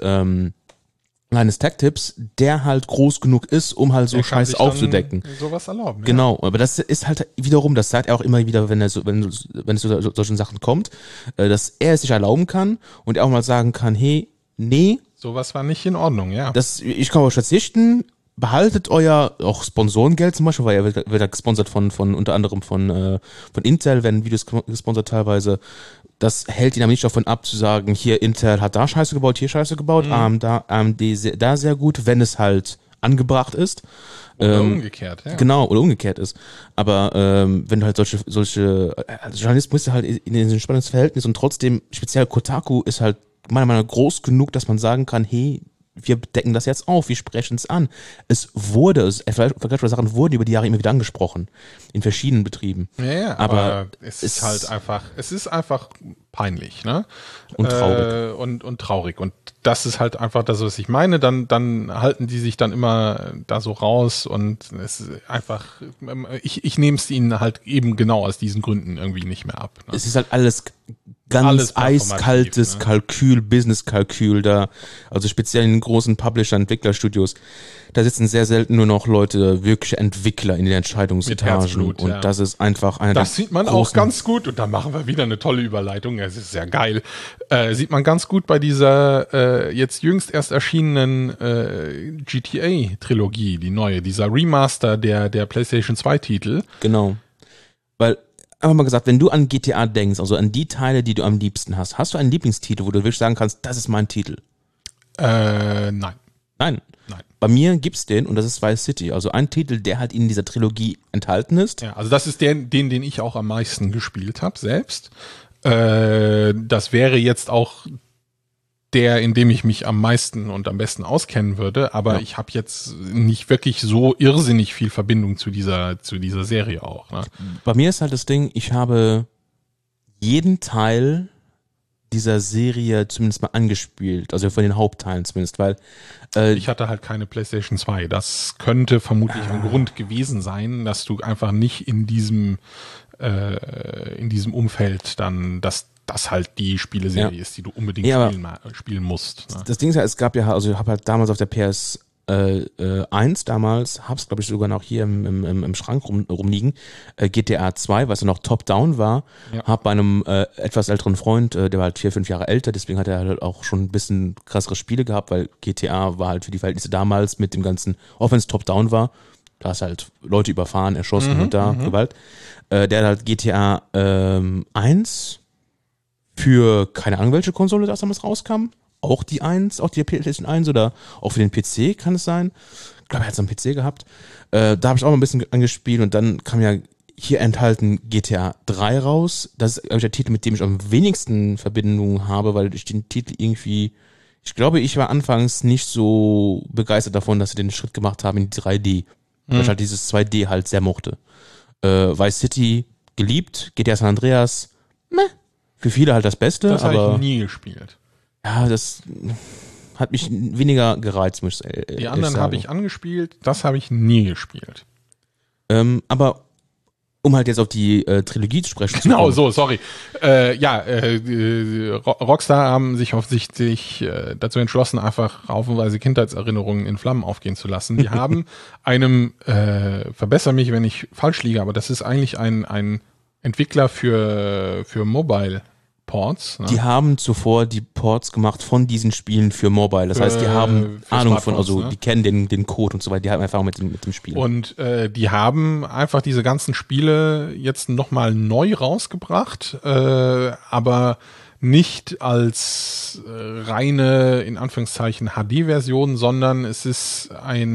Linus Tech Tips, der halt groß genug ist, um halt so Scheiß aufzudecken. Sowas erlauben. Genau, aber das ist halt wiederum, das sagt er auch immer wieder, wenn es zu solchen Sachen kommt, dass er es sich erlauben kann und er auch mal sagen kann, hey, nee. Sowas war nicht in Ordnung, ja. Ich kann euch verzichten. Behaltet euer auch Sponsorengeld zum Beispiel, weil er wird ja gesponsert von unter anderem von Intel, werden Videos gesponsert teilweise. Das hält ihn aber nicht davon ab zu sagen, hier Intel hat da Scheiße gebaut, hier Scheiße gebaut, AMD da sehr gut, wenn es halt angebracht ist. Oder umgekehrt, ja. Genau, oder umgekehrt ist. Aber wenn du halt solche als Journalist musst du halt in ein spannendes Verhältnis, und trotzdem, speziell Kotaku ist halt meiner Meinung nach groß genug, dass man sagen kann, hey, wir decken das jetzt auf, wir sprechen es an. Vergleichbare Sachen wurden über die Jahre immer wieder angesprochen. In verschiedenen Betrieben. Ja, aber es ist halt einfach, peinlich, ne? Und traurig. Und traurig. Und das ist halt einfach das, was ich meine. Dann halten die sich dann immer da so raus, und es ist einfach, ich nehme es ihnen halt eben genau aus diesen Gründen irgendwie nicht mehr ab. Ne? Es ist halt alles ganz eiskaltes, ne? Business-Kalkül da, also speziell in den großen Publisher-Entwicklerstudios, da sitzen sehr selten nur noch Leute, wirkliche Entwickler in den Entscheidungsetagen, und das ist einfach eine. Das sieht man auch ganz gut, und da machen wir wieder eine tolle Überleitung, es ist sehr geil, sieht man ganz gut bei dieser jetzt jüngst erst erschienenen GTA-Trilogie, die neue, dieser Remaster der PlayStation 2-Titel. Genau, weil einfach mal gesagt, wenn du an GTA denkst, also an die Teile, die du am liebsten hast du einen Lieblingstitel, wo du wirklich sagen kannst, das ist mein Titel? Nein. Nein. Bei mir gibt's den, und das ist Vice City, also ein Titel, der halt in dieser Trilogie enthalten ist. Ja, also das ist den ich auch am meisten gespielt habe selbst. Das wäre jetzt auch der, in dem ich mich am meisten und am besten auskennen würde, aber ich habe jetzt nicht wirklich so irrsinnig viel Verbindung zu dieser Serie auch. Ne? Bei mir ist halt das Ding, ich habe jeden Teil dieser Serie zumindest mal angespielt, also von den Hauptteilen zumindest, weil Ich hatte halt keine PlayStation 2. Das könnte vermutlich ein Grund gewesen sein, dass du einfach nicht in diesem Umfeld dann, dass das halt die Spieleserie ist, die du unbedingt spielen musst. Ne? Das Ding ist ja, es gab ja, also ich habe halt damals auf der PS 1 damals, hab's glaube ich sogar noch hier im Schrank rumliegen, GTA 2, was ja noch Top-Down war, hab bei einem etwas älteren Freund, der war halt 4-5 Jahre älter, deswegen hat er halt auch schon ein bisschen krassere Spiele gehabt, weil GTA war halt für die Verhältnisse damals mit dem ganzen, auch wenn es Top-Down war, da hast halt Leute überfahren, erschossen und Gewalt. Der hat halt GTA 1 für keine Ahnung welche Konsole das damals rauskam, auch die 1, auch die PlayStation 1 oder auch für den PC kann es sein. Ich glaube, er hat es am PC gehabt. Da habe ich auch mal ein bisschen angespielt und dann kam ja hier enthalten GTA 3 raus. Das ist der Titel, mit dem ich am wenigsten Verbindung habe, weil ich den Titel irgendwie, ich glaube, ich war anfangs nicht so begeistert davon, dass sie den Schritt gemacht haben in die 3D. Weil ich halt dieses 2D halt sehr mochte. Vice City geliebt, GTA San Andreas, für viele halt das Beste. Das aber habe ich nie gespielt. Ja, das hat mich weniger gereizt, muss ich sagen. Die anderen habe ich angespielt, das habe ich nie gespielt. Aber um halt jetzt auf die Trilogie zu sprechen zu Genau, kommen. so, sorry. Rockstar haben sich offensichtlich dazu entschlossen, einfach haufenweise Kindheitserinnerungen in Flammen aufgehen zu lassen. Die haben einem, verbessere mich, wenn ich falsch liege, aber das ist eigentlich ein Entwickler für Mobile Ports. Ne? Die haben zuvor die Ports gemacht von diesen Spielen für Mobile. Das heißt, die haben Ahnung von, also die kennen den Code und so weiter, die haben Erfahrung mit dem Spiel. Und die haben einfach diese ganzen Spiele jetzt nochmal neu rausgebracht, aber nicht als reine, in Anführungszeichen, HD-Version, sondern es ist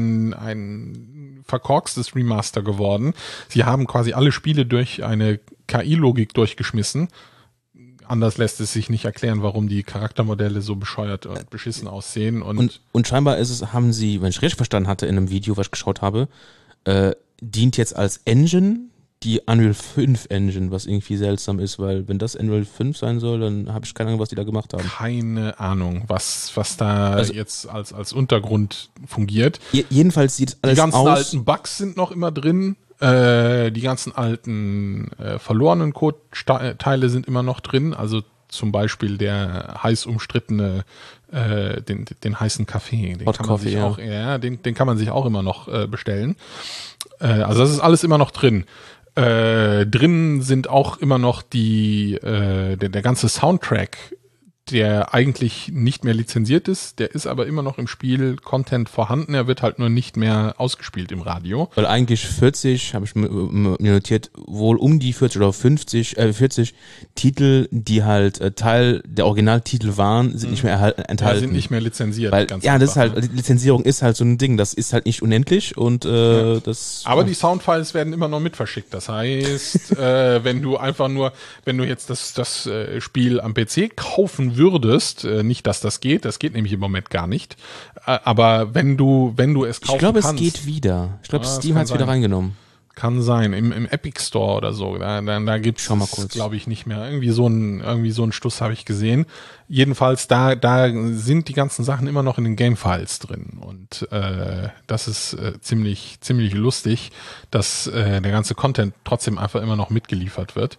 ein verkorkstes Remaster geworden. Sie haben quasi alle Spiele durch eine KI-Logik durchgeschmissen. Anders lässt es sich nicht erklären, warum die Charaktermodelle so bescheuert und beschissen aussehen. Und scheinbar haben sie, wenn ich richtig verstanden hatte in einem Video, was ich geschaut habe, dient jetzt als Engine die Unreal 5 Engine, was irgendwie seltsam ist, weil wenn das Unreal 5 sein soll, dann habe ich keine Ahnung, was die da gemacht haben. Keine Ahnung, was da also, jetzt als Untergrund fungiert. Jedenfalls sieht alles aus. Die ganzen alten Bugs sind noch immer drin. Die ganzen alten verlorenen Code-Teile sind immer noch drin, also zum Beispiel der heiß umstrittene, den heißen Kaffee, den kann man sich auch, den kann man sich auch immer noch bestellen. Also das ist alles immer noch drin. Drin sind auch immer noch der ganze Soundtrack, der eigentlich nicht mehr lizenziert ist, der ist aber immer noch im Spiel Content vorhanden, er wird halt nur nicht mehr ausgespielt im Radio. Weil eigentlich 40, habe ich mir notiert, wohl um die 40 oder 40 Titel, die halt Teil der Originaltitel waren, sind nicht mehr enthalten. Ja, sind nicht mehr lizenziert. Weil, das ist halt, die Lizenzierung ist halt so ein Ding, das ist halt nicht unendlich und das... Aber die Soundfiles werden immer noch mitverschickt, das heißt, wenn du jetzt das Spiel am PC kaufen würdest, nicht, dass das geht nämlich im Moment gar nicht, aber wenn du es kaufen kannst. Ich glaube, es geht wieder. Ich glaube, Steam hat es wieder reingenommen. Kann sein, im Epic Store oder so, da gibt's, glaube ich, nicht mehr. Irgendwie so ein Stuss habe ich gesehen. Jedenfalls, da sind die ganzen Sachen immer noch in den Game-Files drin und das ist ziemlich lustig, dass der ganze Content trotzdem einfach immer noch mitgeliefert wird.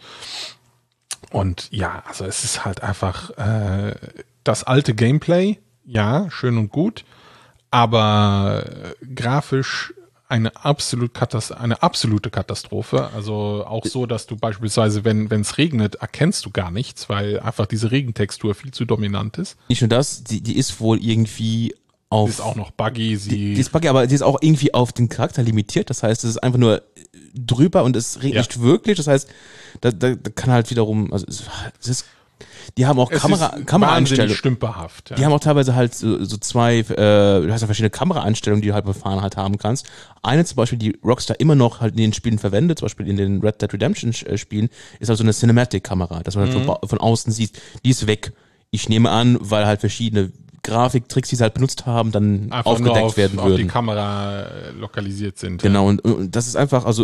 Und ja, also es ist halt einfach das alte Gameplay, ja, schön und gut, aber grafisch eine absolute Katastrophe. Also auch so, dass du beispielsweise, wenn es regnet, erkennst du gar nichts, weil einfach diese Regentextur viel zu dominant ist. Nicht nur das, die ist wohl irgendwie auf... Die ist auch noch buggy. Die ist buggy, aber die ist auch irgendwie auf den Charakter limitiert. Das heißt, es ist einfach nur drüber und es regnet nicht wirklich. Das heißt, da kann halt wiederum... Also es ist... Die haben auch Kameraeinstellungen. Stümperhaft. Ja. Die haben auch teilweise halt so zwei, du hast ja verschiedene Kameraeinstellungen, die du halt beim Fahren halt haben kannst. Eine zum Beispiel, die Rockstar immer noch halt in den Spielen verwendet, zum Beispiel in den Red Dead Redemption Spielen, ist halt so eine Cinematic-Kamera, dass man halt von außen sieht, die ist weg. Ich nehme an, weil halt verschiedene Grafiktricks, die sie halt benutzt haben, dann einfach aufgedeckt werden würden. Auf die Kamera lokalisiert sind. Genau, und das ist einfach, also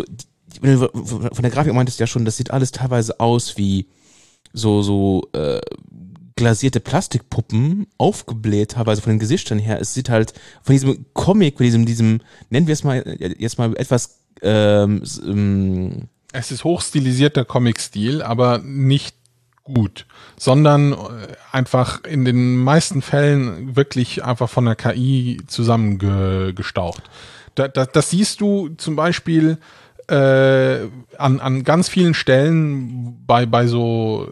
von der Grafik meintest du ja schon, das sieht alles teilweise aus wie so glasierte Plastikpuppen aufgebläht habe, also von den Gesichtern her. Es sieht halt von diesem Comic, von diesem, nennen wir es mal jetzt mal etwas, es ist hochstilisierter Comic-Stil, aber nicht gut, sondern einfach in den meisten Fällen wirklich einfach von der KI zusammengestaucht. Das siehst du zum Beispiel an ganz vielen Stellen bei so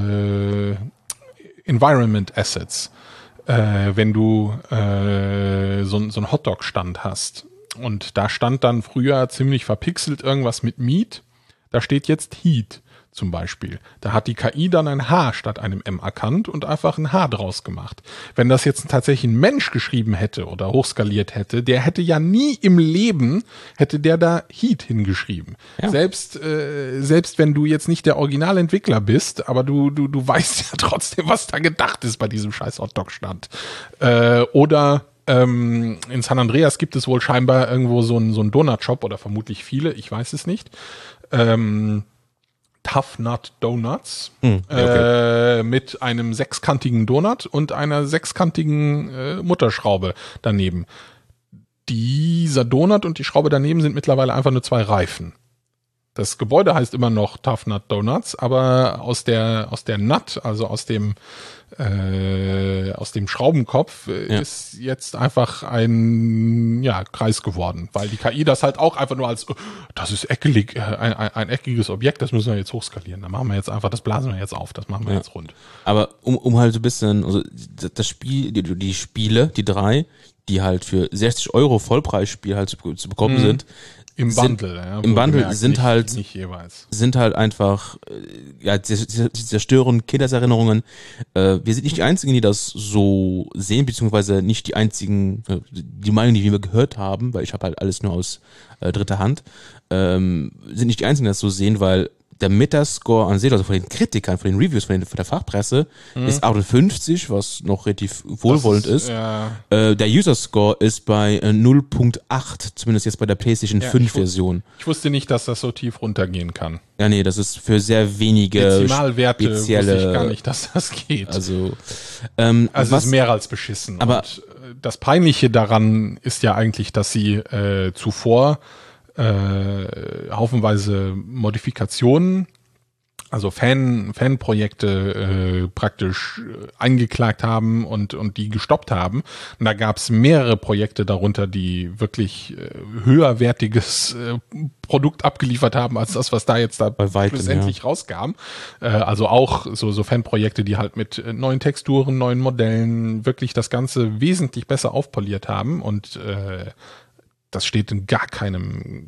Environment Assets, wenn du so einen Hotdog-Stand hast und da stand dann früher ziemlich verpixelt irgendwas mit Meat, da steht jetzt Heat zum Beispiel. Da hat die KI dann ein H statt einem M erkannt und einfach ein H draus gemacht. Wenn das jetzt tatsächlich ein Mensch geschrieben hätte oder hochskaliert hätte, der hätte ja nie im Leben, hätte der da Heat hingeschrieben. Ja. Selbst wenn du jetzt nicht der Originalentwickler bist, aber du weißt ja trotzdem, was da gedacht ist bei diesem scheiß Hotdog-Stand. Oder in San Andreas gibt es wohl scheinbar irgendwo so einen Donut-Shop oder vermutlich viele, ich weiß es nicht. Tough Nut Donuts okay. Mit einem sechskantigen Donut und einer sechskantigen Mutterschraube daneben. Dieser Donut und die Schraube daneben sind mittlerweile einfach nur 2 Reifen. Das Gebäude heißt immer noch Tough Nut Donuts, aber aus der Nut, also aus dem Schraubenkopf ist jetzt einfach ein Kreis geworden, weil die KI das halt auch einfach nur als das ist eckig, ein eckiges Objekt, das müssen wir jetzt hochskalieren. Da machen wir jetzt einfach, das blasen wir jetzt auf, das machen wir jetzt rund. Aber um halt so ein bisschen, also das Spiel, die Spiele, die 3, die halt für 60 € Vollpreisspiel halt zu bekommen sind, im Bundle, im Bundle sind nicht, halt nicht jeweils. Sind halt einfach sie zerstören Kindheitserinnerungen. Wir sind nicht die Einzigen, die das so sehen, beziehungsweise nicht die einzigen, die Meinung, die wir gehört haben, weil ich habe halt alles nur aus dritter Hand, sind nicht die Einzigen, die das so sehen, weil der Metascore an sich, also von den Kritikern, von den Reviews, von der Fachpresse, ist 58, was noch relativ wohlwollend ist. Der User-Score ist bei 0.8, zumindest jetzt bei der PlayStation 5-Version. Ich wusste nicht, dass das so tief runtergehen kann. Ja, nee, das ist für sehr wenige Dezimalwerte wusste ich gar nicht, dass das geht. Also es ist mehr als beschissen. Aber und das Peinliche daran ist ja eigentlich, dass sie zuvor haufenweise Modifikationen, also Fanprojekte praktisch eingeklagt haben und die gestoppt haben. Und da gab es mehrere Projekte darunter, die wirklich höherwertiges Produkt abgeliefert haben, als das, was da jetzt schlussendlich rauskam. Also auch so Fanprojekte, die halt mit neuen Texturen, neuen Modellen wirklich das Ganze wesentlich besser aufpoliert haben und das steht in gar keiner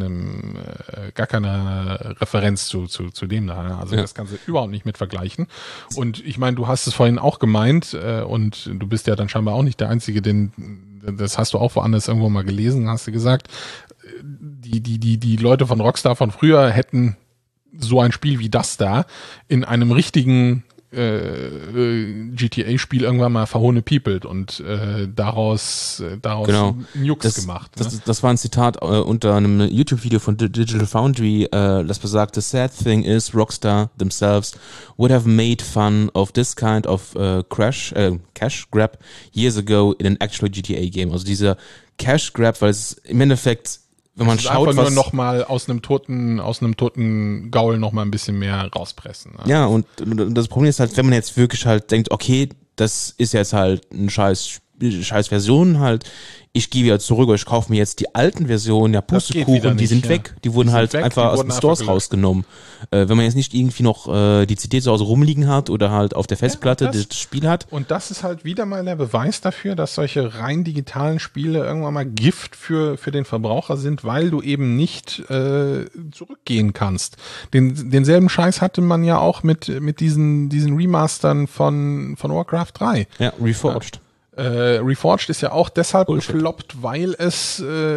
Referenz zu dem da. Also das kannst du überhaupt nicht mit vergleichen. Und ich meine, du hast es vorhin auch gemeint und du bist ja dann scheinbar auch nicht der Einzige, das hast du auch woanders irgendwo mal gelesen, hast du gesagt, die Leute von Rockstar von früher hätten so ein Spiel wie das da in einem richtigen GTA-Spiel irgendwann mal verhohnepiepelt und daraus genau. Nukes gemacht. Ne? Das war ein Zitat unter einem YouTube-Video von Digital Foundry, das besagt, the sad thing is Rockstar themselves would have made fun of this kind of cash grab years ago in an actual GTA game. Also dieser Cash Grab, weil es im Endeffekt, wenn man schaut, einfach nur noch mal aus einem toten Gaul noch mal ein bisschen mehr rauspressen. Ne? Ja, und das Problem ist halt, wenn man jetzt wirklich halt denkt, okay, das ist jetzt halt ein scheiß Version halt, ich gehe wieder zurück oder ich kaufe mir jetzt die alten Versionen, Pustekuchen, die sind weg. Die wurden halt einfach aus den Stores rausgenommen. Wenn man jetzt nicht irgendwie noch die CD zu Hause rumliegen hat oder halt auf der Festplatte das Spiel hat. Und das ist halt wieder mal der Beweis dafür, dass solche rein digitalen Spiele irgendwann mal Gift für den Verbraucher sind, weil du eben nicht zurückgehen kannst. Denselben Scheiß hatte man ja auch mit diesen Remastern von Warcraft 3. Ja, Reforged. Reforged ist ja auch deshalb gefloppt, weil es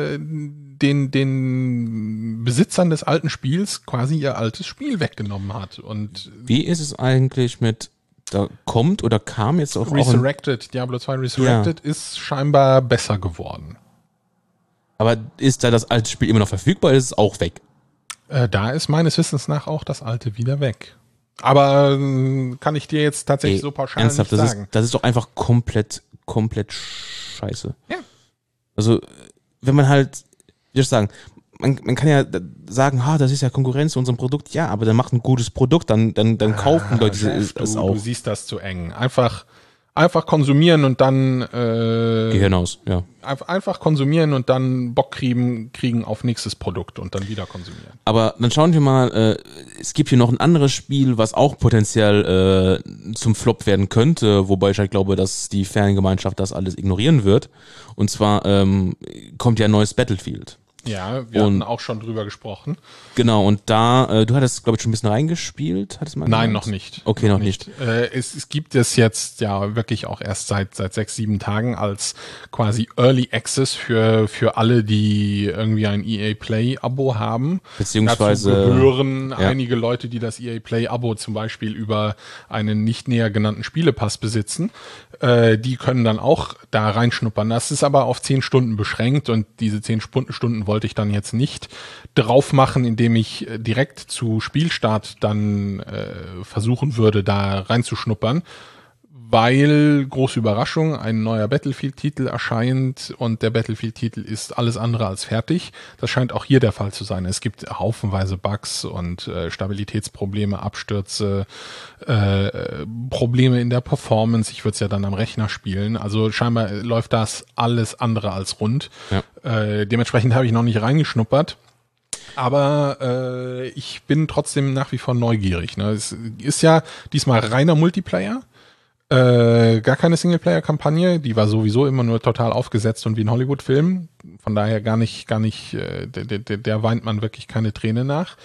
den Besitzern des alten Spiels quasi ihr altes Spiel weggenommen hat. Und wie ist es eigentlich mit, da kommt oder kam jetzt auch Diablo 2 Resurrected ist scheinbar besser geworden. Aber ist da das alte Spiel immer noch verfügbar oder ist es auch weg? Da ist meines Wissens nach auch das alte wieder weg. Aber kann ich dir jetzt tatsächlich so pauschal ernsthaft, nicht sagen. Das ist doch einfach komplett scheiße. Ja. Also, wenn man halt, wie soll ich sagen, man kann ja sagen, das ist ja Konkurrenz zu unserem Produkt, ja, aber dann macht ein gutes Produkt, dann kaufen Leute Chef, es du auch. siehst das zu eng. Einfach konsumieren und dann Gehirn aus, ja. Einfach konsumieren und dann Bock kriegen auf nächstes Produkt und dann wieder konsumieren. Aber dann schauen wir mal, es gibt hier noch ein anderes Spiel, was auch potenziell zum Flop werden könnte, wobei ich halt glaube, dass die Fangemeinschaft das alles ignorieren wird. Und zwar kommt ja ein neues Battlefield. Ja, wir hatten auch schon drüber gesprochen. Genau, und da, du hattest, glaube ich, schon ein bisschen reingespielt, hattest du mal Nein, gesagt? noch nicht. Okay, noch nicht. Es gibt es jetzt ja wirklich auch erst seit 6-7 Tagen als quasi Early Access für alle, die irgendwie ein EA Play Abo haben. Beziehungsweise dazu gehören einige Leute, die das EA Play Abo zum Beispiel über einen nicht näher genannten Spielepass besitzen. Die können dann auch da reinschnuppern. Das ist aber auf 10 Stunden beschränkt und diese 10 Stunden wollte ich dann jetzt nicht drauf machen, indem ich direkt zu Spielstart dann versuchen würde, da reinzuschnuppern, weil, große Überraschung, ein neuer Battlefield-Titel erscheint und der Battlefield-Titel ist alles andere als fertig. Das scheint auch hier der Fall zu sein. Es gibt haufenweise Bugs und Stabilitätsprobleme, Abstürze, Probleme in der Performance. Ich würde es ja dann am Rechner spielen. Also scheinbar läuft das alles andere als rund. Ja. Dementsprechend habe ich noch nicht reingeschnuppert. Aber ich bin trotzdem nach wie vor neugierig. Ne? Es ist ja diesmal reiner Multiplayer. Gar keine Singleplayer-Kampagne, die war sowieso immer nur total aufgesetzt und wie ein Hollywood-Film. Von daher gar nicht, der weint man wirklich keine Träne nach.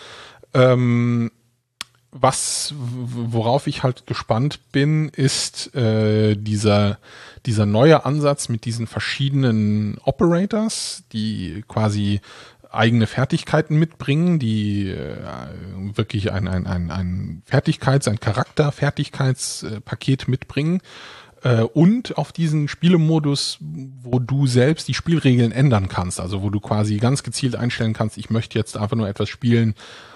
Worauf ich halt gespannt bin, ist dieser neue Ansatz mit diesen verschiedenen Operators, die quasi eigene Fertigkeiten mitbringen, die wirklich ein Charakterfertigkeitspaket mitbringen und auf diesen Spielemodus, wo du selbst die Spielregeln ändern kannst, also wo du quasi ganz gezielt einstellen kannst, ich möchte jetzt einfach nur etwas spielen,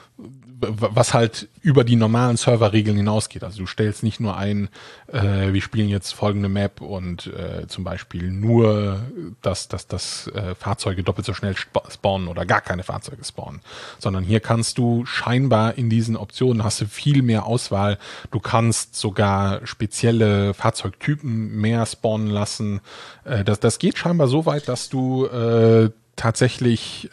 was halt über die normalen Serverregeln hinausgeht. Also du stellst nicht nur ein, wir spielen jetzt folgende Map und zum Beispiel nur, dass Fahrzeuge doppelt so schnell spawnen oder gar keine Fahrzeuge spawnen, sondern hier kannst du scheinbar in diesen Optionen hast du viel mehr Auswahl. Du kannst sogar spezielle Fahrzeugtypen mehr spawnen lassen. Das geht scheinbar so weit, dass du tatsächlich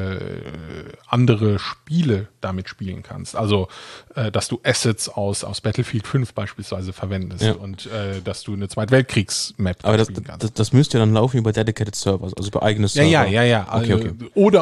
andere Spiele damit spielen kannst. Also, dass du Assets aus Battlefield 5 beispielsweise verwendest und dass du eine Zweitweltkriegs-Map spielen kannst. Das müsste ja dann laufen über Dedicated Servers, also über eigene Server. Ja. Okay.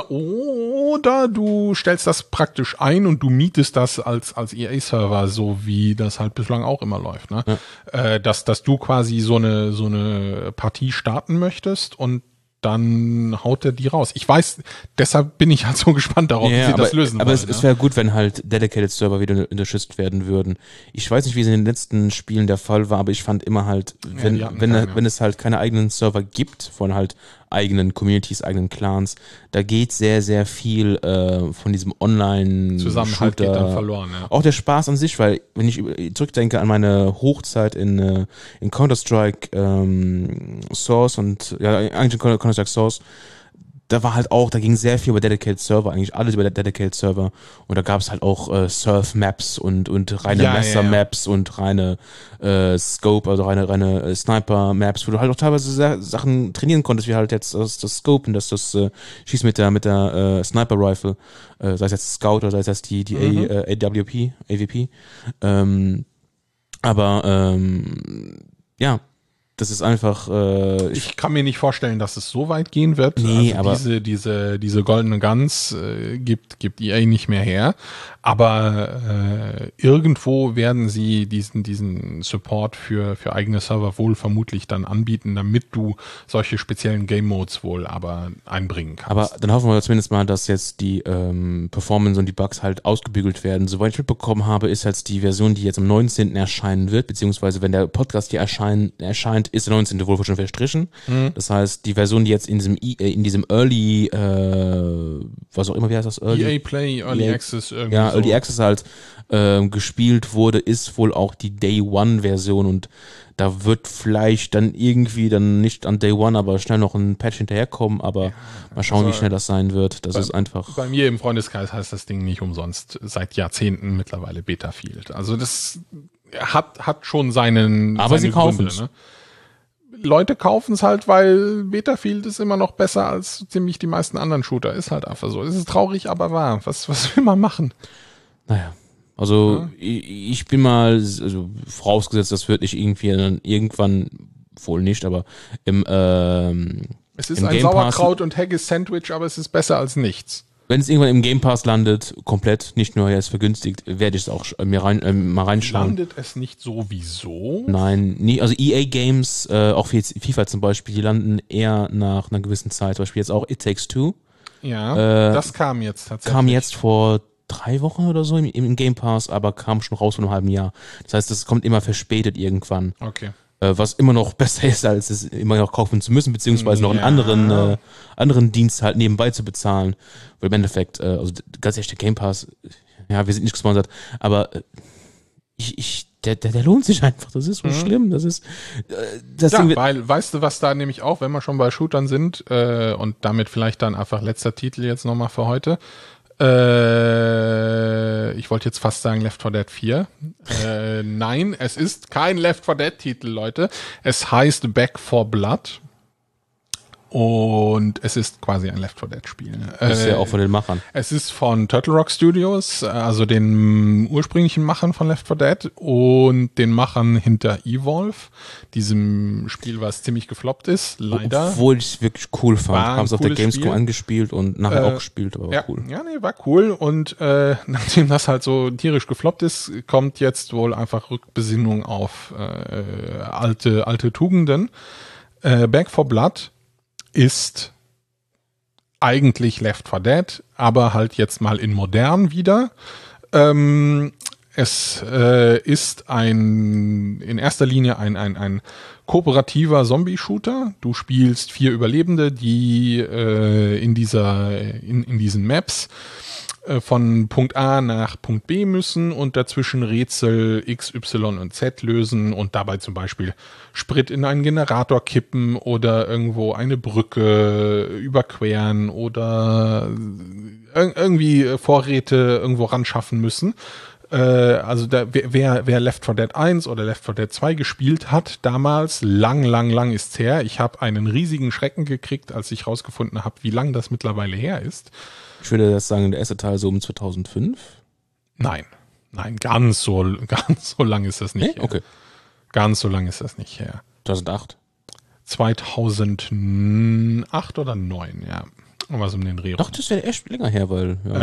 Oder du stellst das praktisch ein und du mietest das als EA-Server, so wie das halt bislang auch immer läuft. Ne? Ja. Dass du quasi so eine Partie starten möchtest und dann haut er die raus. Ich weiß, deshalb bin ich halt so gespannt darauf, wie sie das lösen aber wollen. Es wäre gut, wenn halt Dedicated Server wieder unterstützt werden würden. Ich weiß nicht, wie es in den letzten Spielen der Fall war, aber ich fand immer halt, wenn es halt keine eigenen Server gibt, von halt eigenen Communities, eigenen Clans, da geht sehr, sehr viel von diesem Online-Zusammenhalt geht dann verloren. Ja. Auch der Spaß an sich, weil wenn ich zurückdenke an meine Hochzeit in Counter-Strike Source und eigentlich Counter-Strike Source, da war halt auch, da ging sehr viel über Dedicated Server, eigentlich alles über Dedicated Server und da gab es halt auch Surf-Maps und reine Messer-Maps und reine Scope, also reine Sniper-Maps, wo du halt auch teilweise Sachen trainieren konntest, wie halt jetzt das Scope und das Schießen mit der Sniper-Rifle, sei es jetzt Scout oder sei es jetzt die AWP. Ja, das ist einfach. Ich kann mir nicht vorstellen, dass es so weit gehen wird. Nee, also aber diese goldene Guns gibt EA nicht mehr her. Aber irgendwo werden sie diesen Support für eigene Server wohl vermutlich dann anbieten, damit du solche speziellen Game Modes wohl aber einbringen kannst. Aber dann hoffen wir zumindest mal, dass jetzt die Performance und die Bugs halt ausgebügelt werden. Soweit ich mitbekommen habe, ist jetzt die Version, die jetzt am 19. erscheinen wird, beziehungsweise wenn der Podcast hier erscheint, Moment ist der 19. wohl schon verstrichen. Das heißt, die Version, die jetzt in diesem Early, was auch immer, wie heißt das? EA Play, Early Access irgendwie. Ja, Early Access halt gespielt wurde, ist wohl auch die Day One Version und da wird vielleicht dann irgendwie dann nicht an Day One, aber schnell noch ein Patch hinterherkommen, aber mal schauen, wie schnell das sein wird. Das ist einfach. Bei mir im Freundeskreis heißt das Ding nicht umsonst seit Jahrzehnten mittlerweile Betafield. Also das hat schon seine sie kaufen es. Ne? Leute kaufen es halt, weil Betafield ist immer noch besser als ziemlich die meisten anderen Shooter. Ist halt einfach so. Es ist traurig, aber wahr. Was will man machen? Naja. Also ich bin mal, also vorausgesetzt, das wird nicht irgendwie dann irgendwann, wohl nicht, aber es ist ein Sauerkraut und Haggis-Sandwich, aber es ist besser als nichts. Wenn es irgendwann im Game Pass landet, komplett, nicht nur jetzt vergünstigt, werde ich es auch mal reinschauen. Landet es nicht sowieso? Nein, nie, also EA Games, auch für FIFA zum Beispiel, die landen eher nach einer gewissen Zeit. Zum Beispiel jetzt auch It Takes Two. Ja, das kam jetzt tatsächlich. Kam jetzt vor 3 Wochen oder so im Game Pass, aber kam schon raus vor einem halben Jahr. Das heißt, das kommt immer verspätet irgendwann. Okay. Was immer noch besser ist, als es immer noch kaufen zu müssen, beziehungsweise noch einen anderen Dienst halt nebenbei zu bezahlen. Weil im Endeffekt, also ganz ehrlich, der Game Pass, ja, wir sind nicht gesponsert, aber der lohnt sich einfach. Das ist so schlimm. Das ist das ja, Ding weil, weißt du, was da nämlich auch, wenn wir schon bei Shootern sind, und damit vielleicht dann einfach letzter Titel jetzt nochmal für heute, ich wollte jetzt fast sagen Left 4 Dead 4. Nein, es ist kein Left 4 Dead Titel, Leute. Es heißt Back 4 Blood. Und es ist quasi ein Left 4 Dead Spiel. ist ja auch von den Machern. Es ist von Turtle Rock Studios, also den ursprünglichen Machern von Left 4 Dead und den Machern hinter Evolve, diesem Spiel, was ziemlich gefloppt ist, leider. Obwohl ich es wirklich cool fand. Haben es auf der Gamescom Spiel angespielt und nachher auch gespielt, aber war cool. Ja, nee, war cool. Und nachdem das halt so tierisch gefloppt ist, kommt jetzt wohl einfach Rückbesinnung auf alte Tugenden. Back 4 Blood ist eigentlich Left 4 Dead, aber halt jetzt mal in modern wieder. Es ist in erster Linie ein kooperativer Zombie-Shooter. Du spielst 4 Überlebende, die in diesen Maps von Punkt A nach Punkt B müssen und dazwischen Rätsel X, Y und Z lösen und dabei zum Beispiel Sprit in einen Generator kippen oder irgendwo eine Brücke überqueren oder irgendwie Vorräte irgendwo ran schaffen müssen. Also wer Left 4 Dead 1 oder Left 4 Dead 2 gespielt hat, damals, lang ist's her. Ich habe einen riesigen Schrecken gekriegt, als ich rausgefunden habe, wie lang das mittlerweile her ist. Ich würde das sagen, der erste Teil so um 2005? Nein, ganz so lang ist das nicht her. Okay. Ganz so lang ist das nicht her. 2008? 2008 oder 2009, ja. Was um den Dreh. Doch, das wäre echt länger her, weil. Ja.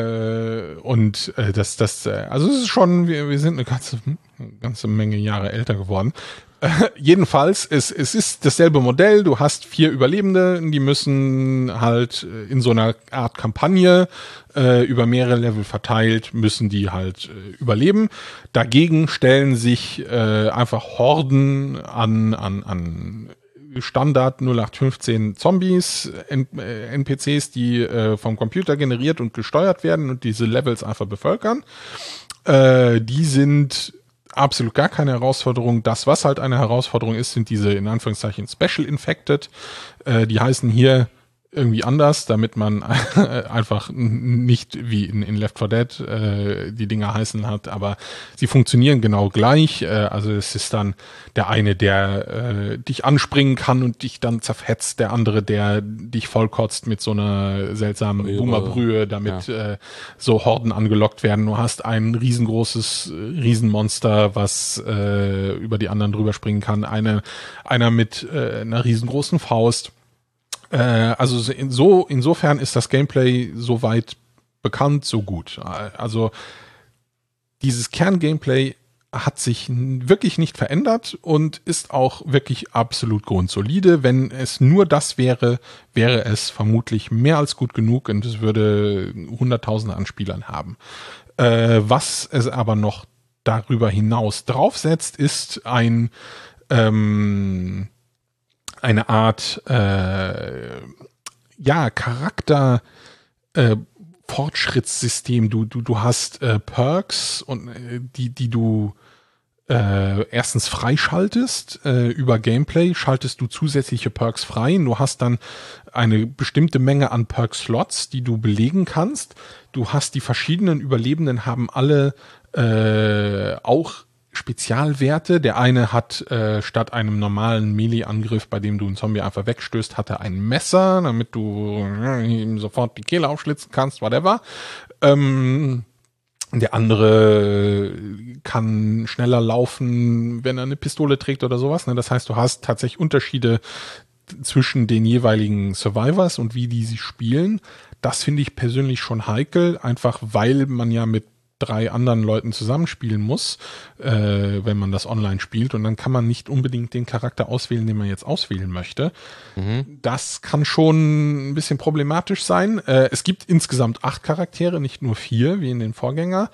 Also es ist schon, wir sind eine ganze Menge Jahre älter geworden. Jedenfalls, es ist dasselbe Modell. Du hast 4 Überlebende, die müssen halt in so einer Art Kampagne über mehrere Level verteilt, müssen die halt überleben. Dagegen stellen sich einfach Horden an Standard 0815 Zombies, NPCs, die vom Computer generiert und gesteuert werden und diese Levels einfach bevölkern. Die sind absolut gar keine Herausforderung. Das, was halt eine Herausforderung ist, sind diese in Anführungszeichen Special Infected. Die heißen hier irgendwie anders, damit man einfach nicht wie in Left 4 Dead die Dinger heißen hat, aber sie funktionieren genau gleich. Also es ist dann der eine, der dich anspringen kann und dich dann zerfetzt, der andere, der dich vollkotzt mit so einer seltsamen Boomerbrühe, damit so Horden angelockt werden. Du hast ein riesengroßes Riesenmonster, was über die anderen drüber springen kann. Einer mit einer riesengroßen Faust. Also insofern ist das Gameplay soweit bekannt, so gut. Also dieses Kerngameplay hat sich wirklich nicht verändert und ist auch wirklich absolut grundsolide. Wenn es nur das wäre es vermutlich mehr als gut genug und es würde Hunderttausende an Spielern haben. Was es aber noch darüber hinaus draufsetzt, ist ein eine Art Charakter Fortschrittssystem. Du hast Perks und die du erstens freischaltest über Gameplay, schaltest du zusätzliche Perks frei. Du hast dann eine bestimmte Menge an Perk-Slots, die du belegen kannst. Du hast die verschiedenen Überlebenden haben alle auch Spezialwerte. Der eine hat statt einem normalen Melee-Angriff, bei dem du einen Zombie einfach wegstößt, hat er ein Messer, damit du ihm sofort die Kehle aufschlitzen kannst, whatever. Der andere kann schneller laufen, wenn er eine Pistole trägt oder sowas. Das heißt, du hast tatsächlich Unterschiede zwischen den jeweiligen Survivors und wie die sie spielen. Das finde ich persönlich schon heikel, einfach weil man ja mit 3 anderen Leuten zusammenspielen muss, wenn man das online spielt. Und dann kann man nicht unbedingt den Charakter auswählen, den man jetzt auswählen möchte. Das kann schon ein bisschen problematisch sein. Es gibt insgesamt 8 Charaktere, nicht nur 4, wie in den Vorgänger.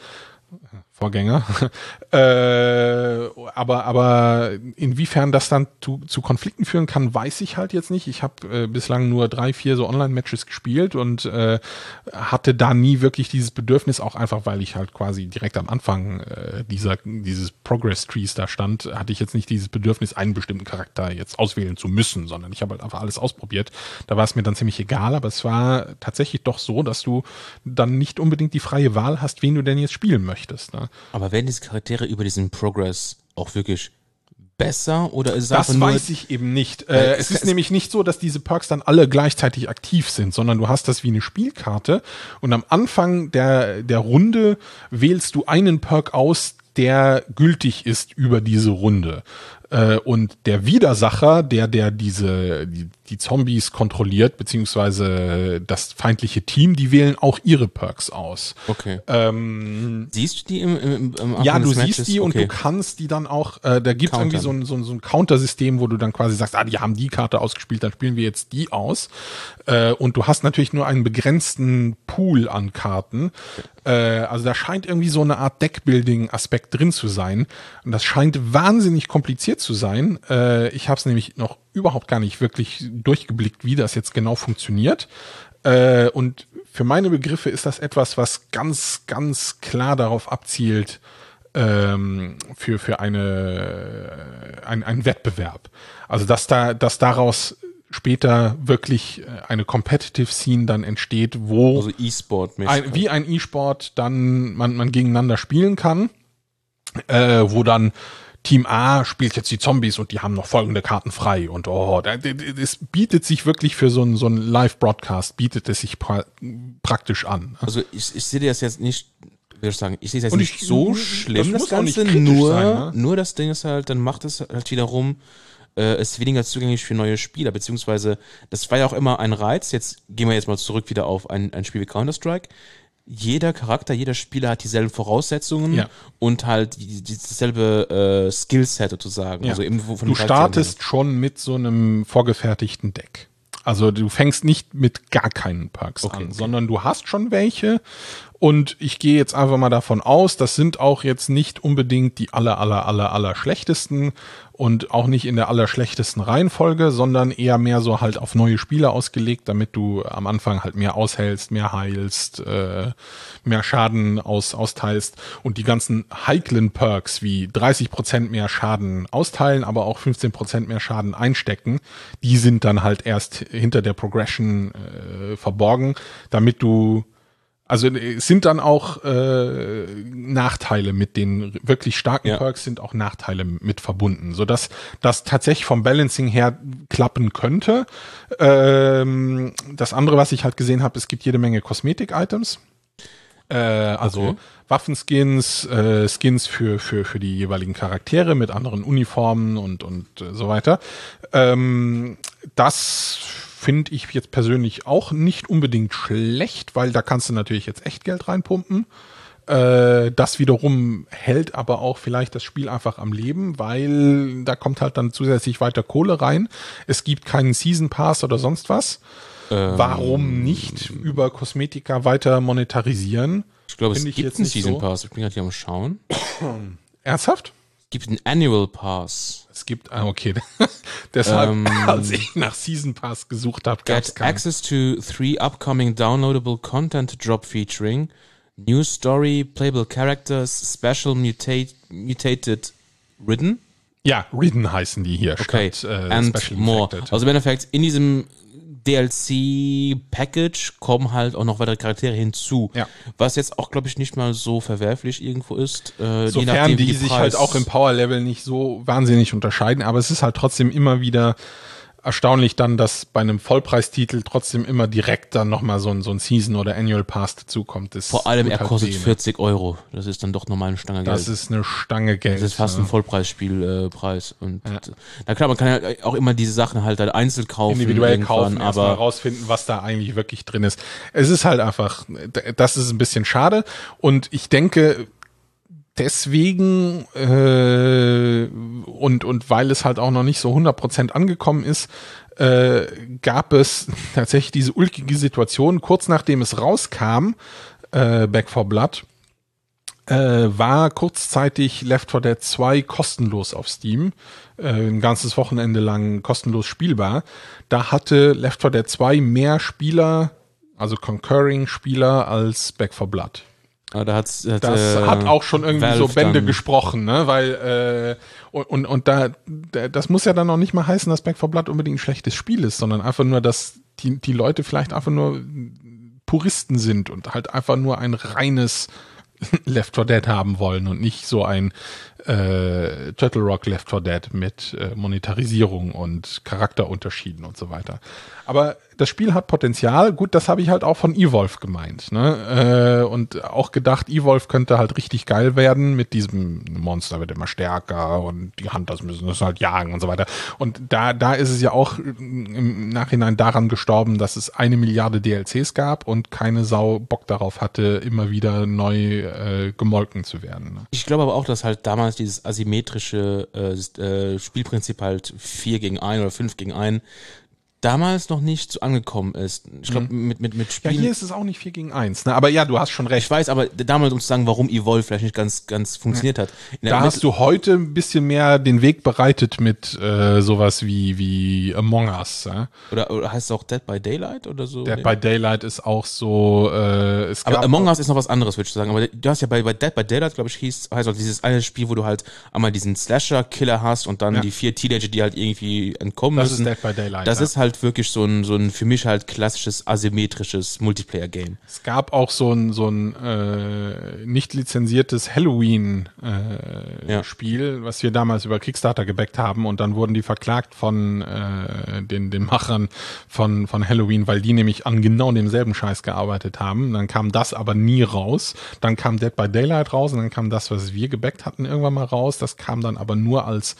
Aber inwiefern das dann zu Konflikten führen kann, weiß ich halt jetzt nicht. Ich habe bislang nur 3, 4 so Online-Matches gespielt und hatte da nie wirklich dieses Bedürfnis, auch einfach, weil ich halt quasi direkt am Anfang dieses Progress-Trees da stand, hatte ich jetzt nicht dieses Bedürfnis, einen bestimmten Charakter jetzt auswählen zu müssen, sondern ich habe halt einfach alles ausprobiert. Da war es mir dann ziemlich egal, aber es war tatsächlich doch so, dass du dann nicht unbedingt die freie Wahl hast, wen du denn jetzt spielen möchtest, ne? Aber werden diese Charaktere über diesen Progress auch wirklich besser oder ist es das einfach nur... weiß ich eben nicht. Es ist nämlich nicht so, dass diese Perks dann alle gleichzeitig aktiv sind, sondern du hast das wie eine Spielkarte und am Anfang der Runde wählst du einen Perk aus, der gültig ist über diese Runde. Und der Widersacher, der die Zombies kontrolliert, beziehungsweise das feindliche Team, die wählen auch ihre Perks aus. Okay. Siehst du die im ja, du des Matches? siehst die und Okay. du kannst die dann auch, da gibt's irgendwie so ein Countersystem, wo du dann quasi sagst, die haben die Karte ausgespielt, dann spielen wir jetzt die aus. Und du hast natürlich nur einen begrenzten Pool an Karten. Also da scheint irgendwie so eine Art Deckbuilding-Aspekt drin zu sein. Und das scheint wahnsinnig kompliziert zu sein. Ich habe es nämlich noch überhaupt gar nicht wirklich durchgeblickt, wie das jetzt genau funktioniert. Und für meine Begriffe ist das etwas, was ganz, ganz klar darauf abzielt, für einen Wettbewerb. Also dass daraus später wirklich eine Competitive Scene dann entsteht, wo Also E-Sport wie ein E-Sport dann man gegeneinander spielen kann, wo dann Team A spielt jetzt die Zombies und die haben noch folgende Karten frei und es bietet sich wirklich für so ein Live-Broadcast bietet es sich praktisch an. Also ich sehe das jetzt nicht, würde ich sagen, ich sehe das jetzt Und nicht so schlimm, das das muss auch nicht Ganze, kritisch sein, ne? nur das Ding ist halt, dann macht es halt wiederum ist weniger zugänglich für neue Spieler, beziehungsweise das war ja auch immer ein Reiz, jetzt gehen wir jetzt mal zurück wieder auf ein Spiel wie Counter-Strike. Jeder Charakter, jeder Spieler hat dieselben Voraussetzungen und halt dasselbe Skillset sozusagen. Ja. Also eben von Du startest schon mit so einem vorgefertigten Deck. Also du fängst nicht mit gar keinen Perks an, sondern du hast schon welche. Und ich gehe jetzt einfach mal davon aus, das sind auch jetzt nicht unbedingt die aller schlechtesten und auch nicht in der allerschlechtesten Reihenfolge, sondern eher mehr so halt auf neue Spieler ausgelegt, damit du am Anfang halt mehr aushältst, mehr heilst, mehr Schaden austeilst und die ganzen heiklen Perks wie 30% mehr Schaden austeilen, aber auch 15% mehr Schaden einstecken, die sind dann halt erst hinter der Progression verborgen, damit du also es sind dann auch Nachteile mit den wirklich starken Perks sind auch Nachteile mit verbunden, sodass das tatsächlich vom Balancing her klappen könnte. Das andere, was ich halt gesehen habe, es gibt jede Menge Kosmetik-Items. Also Waffenskins, Skins für die jeweiligen Charaktere mit anderen Uniformen und so weiter. Das finde ich jetzt persönlich auch nicht unbedingt schlecht, weil da kannst du natürlich jetzt echt Geld reinpumpen. Das wiederum hält aber auch vielleicht das Spiel einfach am Leben, weil da kommt halt dann zusätzlich weiter Kohle rein. Es gibt keinen Season Pass oder sonst was. Warum nicht über Kosmetika weiter monetarisieren? Ich glaube, es Find ich gibt jetzt einen nicht Season so. Pass. Ich bin gerade hier am Schauen. Ernsthaft? gibt einen Annual Pass. Es gibt, okay, deshalb, als ich nach Season Pass gesucht habe, gab es Get keinen. access to 3 upcoming downloadable content drop featuring new story, playable characters, special mutated Ridden. Ja, Ridden heißen die hier, Okay, statt and Special more. Infected. Also im Endeffekt, in diesem DLC-Package kommen halt auch noch weitere Charaktere hinzu. Ja. Was jetzt auch, glaube ich, nicht mal so verwerflich irgendwo ist. Je Sofern nachdem, wie die sich halt auch im Power-Level nicht so wahnsinnig unterscheiden, aber es ist halt trotzdem immer wieder erstaunlich dann, dass bei einem Vollpreistitel trotzdem immer direkt dann nochmal so ein Season- oder Annual Pass dazukommt. Vor allem, tut er halt kostet weh, ne? 40 Euro. Das ist dann doch nochmal eine Stange Geld. Das ist eine Stange Geld. Das ist fast ein Vollpreisspielpreis. Und na klar, man kann ja auch immer diese Sachen halt einzeln kaufen. Individuell irgendwann, kaufen, erstmal aber rausfinden, was da eigentlich wirklich drin ist. Es ist halt einfach, das ist ein bisschen schade. Und ich denke, deswegen und weil es halt auch noch nicht so 100% angekommen ist, gab es tatsächlich diese ulkige Situation, kurz nachdem es rauskam, Back 4 Blood, war kurzzeitig Left 4 Dead 2 kostenlos auf Steam, ein ganzes Wochenende lang kostenlos spielbar. Da hatte Left 4 Dead 2 mehr Spieler, also Concurring Spieler als Back 4 Blood. aber Das hat auch schon irgendwie Valve so Bände dann gesprochen, ne? Weil das muss ja dann noch nicht mal heißen, dass Back 4 Blood unbedingt ein schlechtes Spiel ist, sondern einfach nur, dass die Leute vielleicht einfach nur Puristen sind und halt einfach nur ein reines Left 4 Dead haben wollen und nicht so ein Turtle Rock Left 4 Dead mit Monetarisierung und Charakterunterschieden und so weiter. Aber das Spiel hat Potenzial. Gut, das habe ich halt auch von Evolve gemeint, ne? Und auch gedacht, Evolve könnte halt richtig geil werden mit diesem Monster wird immer stärker und die Hunters müssen es halt jagen und so weiter. Und da ist es ja auch im Nachhinein daran gestorben, dass es 1 Milliarde DLCs gab und keine Sau Bock darauf hatte, immer wieder neu gemolken zu werden. Ne? Ich glaube aber auch, dass halt damals dieses asymmetrische Spielprinzip halt 4 gegen 1 oder 5 gegen 1 damals noch nicht so angekommen ist. Ich glaube, mit Ja, Spielen. hier ist es auch nicht 4 gegen 1, ne? Aber ja, du hast schon recht. Ich weiß, aber damals, um zu sagen, warum Evolve vielleicht nicht ganz funktioniert hat. Da hast du heute ein bisschen mehr den Weg bereitet mit sowas wie Among Us. Ja? oder heißt es auch Dead by Daylight oder so? Dead by Daylight ist auch so. Es Aber gab Among Us ist noch was anderes, würde ich sagen. Aber du hast ja bei Dead by Daylight, glaube ich, heißt auch dieses eine Spiel, wo du halt einmal diesen Slasher-Killer hast und dann die 4 Teenager, die halt irgendwie entkommen Das müssen. ist Dead by Daylight. Das ja. ist halt wirklich so ein für mich halt klassisches asymmetrisches Multiplayer-Game. Es gab auch so ein nicht lizenziertes Halloween Spiel, was wir damals über Kickstarter gebackt haben und dann wurden die verklagt von den Machern von Halloween, weil die nämlich an genau demselben Scheiß gearbeitet haben. Dann kam das aber nie raus. Dann kam Dead by Daylight raus und dann kam das, was wir gebackt hatten, irgendwann mal raus. Das kam dann aber nur als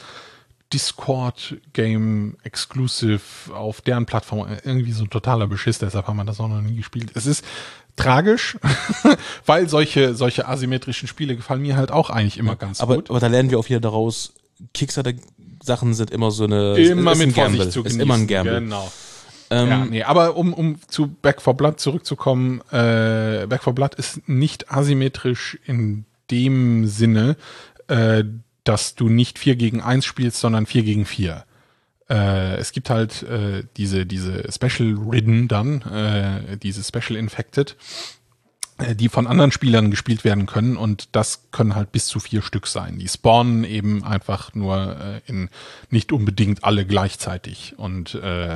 Discord-Game exclusive auf deren Plattform. Irgendwie so ein totaler Beschiss, deshalb haben wir das auch noch nie gespielt. Es ist tragisch, weil solche asymmetrischen Spiele gefallen mir halt auch eigentlich immer ganz gut. Aber da lernen wir auch wieder daraus, Kickstarter-Sachen sind immer so eine... Immer ist mit ein Gamble. Vorsicht zu Ist genießen. immer ein Gamble. Genau. Ja, nee, aber um zu Back 4 Blood zurückzukommen, Back 4 Blood ist nicht asymmetrisch in dem Sinne, dass du nicht 4 gegen 1 spielst, sondern 4 gegen 4. Es gibt halt diese Special Ridden dann, diese Special Infected, die von anderen Spielern gespielt werden können und das können halt bis zu 4 Stück sein. Die spawnen eben einfach nur nicht unbedingt alle gleichzeitig und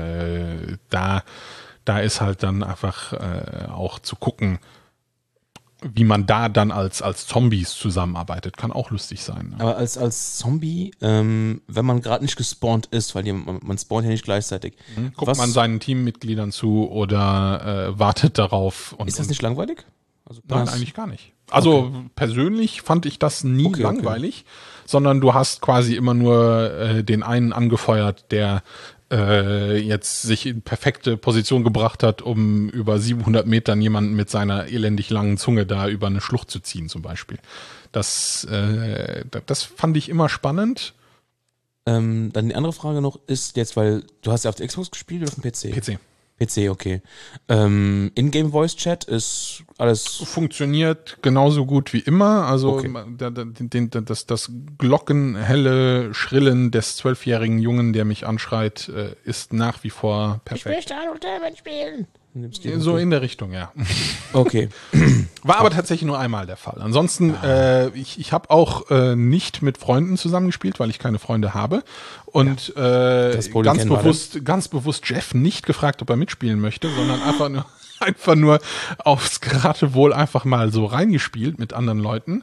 da ist halt dann einfach auch zu gucken, wie man da dann als Zombies zusammenarbeitet, kann auch lustig sein. Ne? Aber als Zombie, wenn man gerade nicht gespawnt ist, weil man spawnt ja nicht gleichzeitig. Guckt man seinen Teammitgliedern zu oder wartet darauf. Ist das nicht langweilig? Also, Nein, eigentlich gar nicht. Also persönlich fand ich das nie langweilig, sondern du hast quasi immer nur den einen angefeuert, der jetzt sich in perfekte Position gebracht hat, um über 700 Metern jemanden mit seiner elendig langen Zunge da über eine Schlucht zu ziehen zum Beispiel. Das fand ich immer spannend. Dann die andere Frage noch ist jetzt, weil du hast ja auf der Xbox gespielt oder auf dem PC? PC. PC, okay. In-Game Voice Chat ist alles... Funktioniert genauso gut wie immer. Also Okay. das glockenhelle Schrillen des 12-jährigen Jungen, der mich anschreit, ist nach wie vor perfekt. spielen. So in der Richtung, ja. Okay. War aber tatsächlich nur einmal der Fall. Ansonsten, ich habe auch nicht mit Freunden zusammengespielt, weil ich keine Freunde habe. Und Problem kennen wir, ganz bewusst Jeff nicht gefragt, ob er mitspielen möchte, sondern einfach nur aufs Geratewohl einfach mal so reingespielt mit anderen Leuten.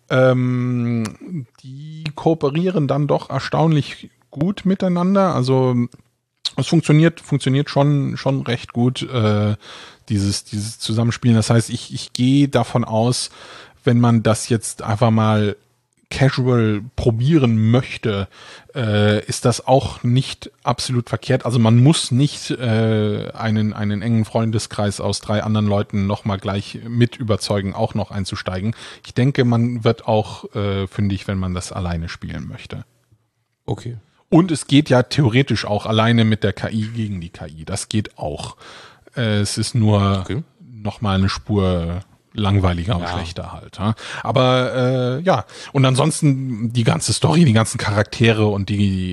Die kooperieren dann doch erstaunlich gut miteinander. Also es funktioniert schon recht gut, dieses Zusammenspielen. Das heißt, ich gehe davon aus, wenn man das jetzt einfach mal casual probieren möchte, ist das auch nicht absolut verkehrt. Also man muss nicht einen engen Freundeskreis aus 3 anderen Leuten nochmal gleich mit überzeugen, auch noch einzusteigen. Ich denke, man wird auch fündig, wenn man das alleine spielen möchte. Okay. Und es geht ja theoretisch auch alleine mit der KI gegen die KI. Das geht auch. Es ist nur noch mal eine Spur langweiliger und schlechter halt. Ja. Aber ja, und ansonsten die ganze Story, die ganzen Charaktere und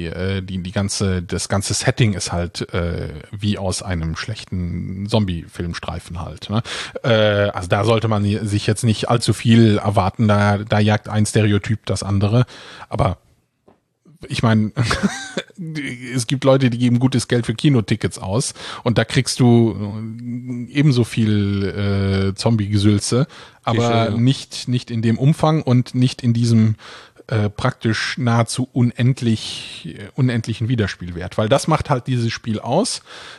das ganze Setting ist halt wie aus einem schlechten Zombie-Filmstreifen halt. Ne? Also da sollte man sich jetzt nicht allzu viel erwarten. Da jagt ein Stereotyp das andere. Aber ich meine, es gibt Leute, die geben gutes Geld für Kinotickets aus und da kriegst du ebenso viel Zombie-Gesülze, aber nicht in dem Umfang und nicht in diesem praktisch nahezu unendlichen Wiederspielwert, weil das macht halt dieses Spiel aus.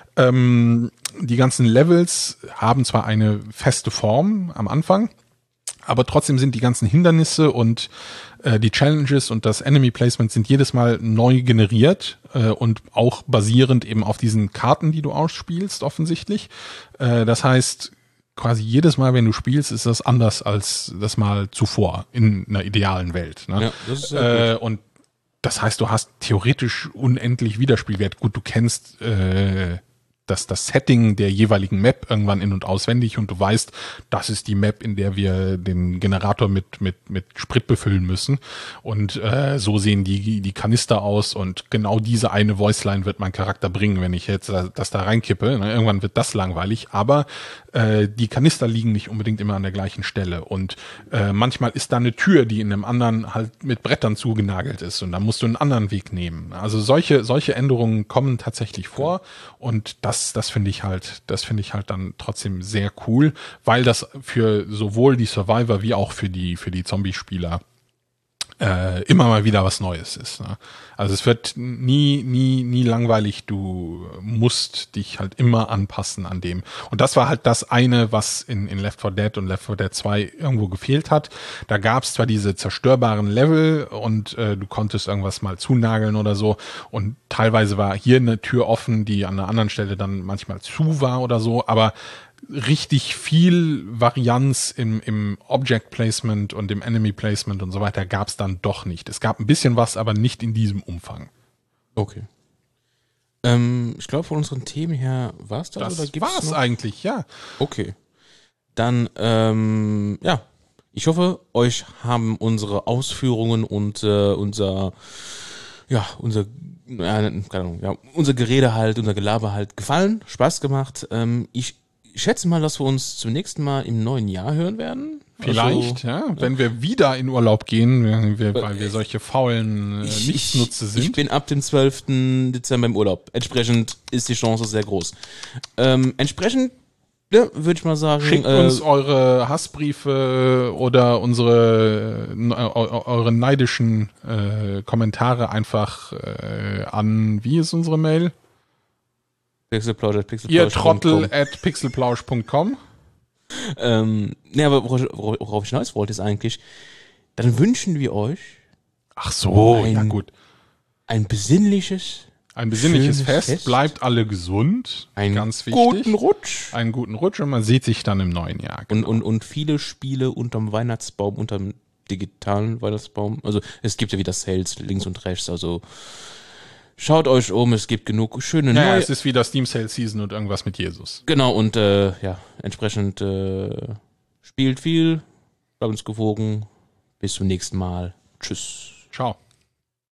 Die ganzen Levels haben zwar eine feste Form am Anfang, aber trotzdem sind die ganzen Hindernisse und die Challenges und das Enemy Placement sind jedes Mal neu generiert und auch basierend eben auf diesen Karten, die du ausspielst, offensichtlich. Das heißt, quasi jedes Mal, wenn du spielst, ist das anders als das Mal zuvor in einer idealen Welt. Ne? Ja, das ist sehr gut. Und das heißt, du hast theoretisch unendlich Wiederspielwert. Gut, du kennst das Setting der jeweiligen Map irgendwann in- und auswendig und du weißt, das ist die Map, in der wir den Generator mit Sprit befüllen müssen und so sehen die Kanister aus und genau diese eine Voiceline wird mein Charakter bringen, wenn ich jetzt das da reinkippe. Ne? Irgendwann wird das langweilig, aber die Kanister liegen nicht unbedingt immer an der gleichen Stelle und manchmal ist da eine Tür, die in einem anderen halt mit Brettern zugenagelt ist und dann musst du einen anderen Weg nehmen. Also solche Änderungen kommen tatsächlich vor und das finde ich halt dann trotzdem sehr cool, weil das für sowohl die Survivor wie auch für die Zombie-Spieler immer mal wieder was Neues ist. Ne? Also es wird nie langweilig. Du musst dich halt immer anpassen an dem. Und das war halt das eine, was in Left 4 Dead und Left 4 Dead 2 irgendwo gefehlt hat. Da gab es zwar diese zerstörbaren Level und du konntest irgendwas mal zunageln oder so. Und teilweise war hier eine Tür offen, die an einer anderen Stelle dann manchmal zu war oder so. Aber richtig viel Varianz im Object Placement und im Enemy Placement und so weiter gab es dann doch nicht. Es gab ein bisschen was, aber nicht in diesem Umfang. Okay. Ich glaube, von unseren Themen her war es das. Das war es eigentlich, ja. Okay. Dann, ja. Ich hoffe, euch haben unsere Ausführungen und unser Gerede halt, unser Gelaber halt gefallen, Spaß gemacht. Ich schätze mal, dass wir uns zum nächsten Mal im neuen Jahr hören werden. Vielleicht, wenn wir wieder in Urlaub gehen, weil wir solche faulen Nichtsnutze sind. Ich bin ab dem 12. Dezember im Urlaub. Entsprechend ist die Chance sehr groß. Entsprechend, ja, würde ich mal sagen. Schickt uns eure Hassbriefe oder eure neidischen Kommentare einfach an, wie ist unsere Mail? Ihr Trottel @pixelplausch.com. Aber worauf ich hinaus wollte, ist eigentlich, dann wünschen wir euch ach so, ja gut. Ein besinnliches Fest. Bleibt alle gesund. Ganz wichtig. Einen guten Rutsch und man sieht sich dann im neuen Jahr. Genau. Und viele Spiele unterm Weihnachtsbaum, unterm digitalen Weihnachtsbaum. Also es gibt ja wieder Sales links und rechts, also Schaut euch um, es gibt genug schöne Ja, neue... es ist wieder Steam Sale Season und irgendwas mit Jesus. Genau, und entsprechend spielt viel, bleibt uns gewogen. Bis zum nächsten Mal. Tschüss. Ciao.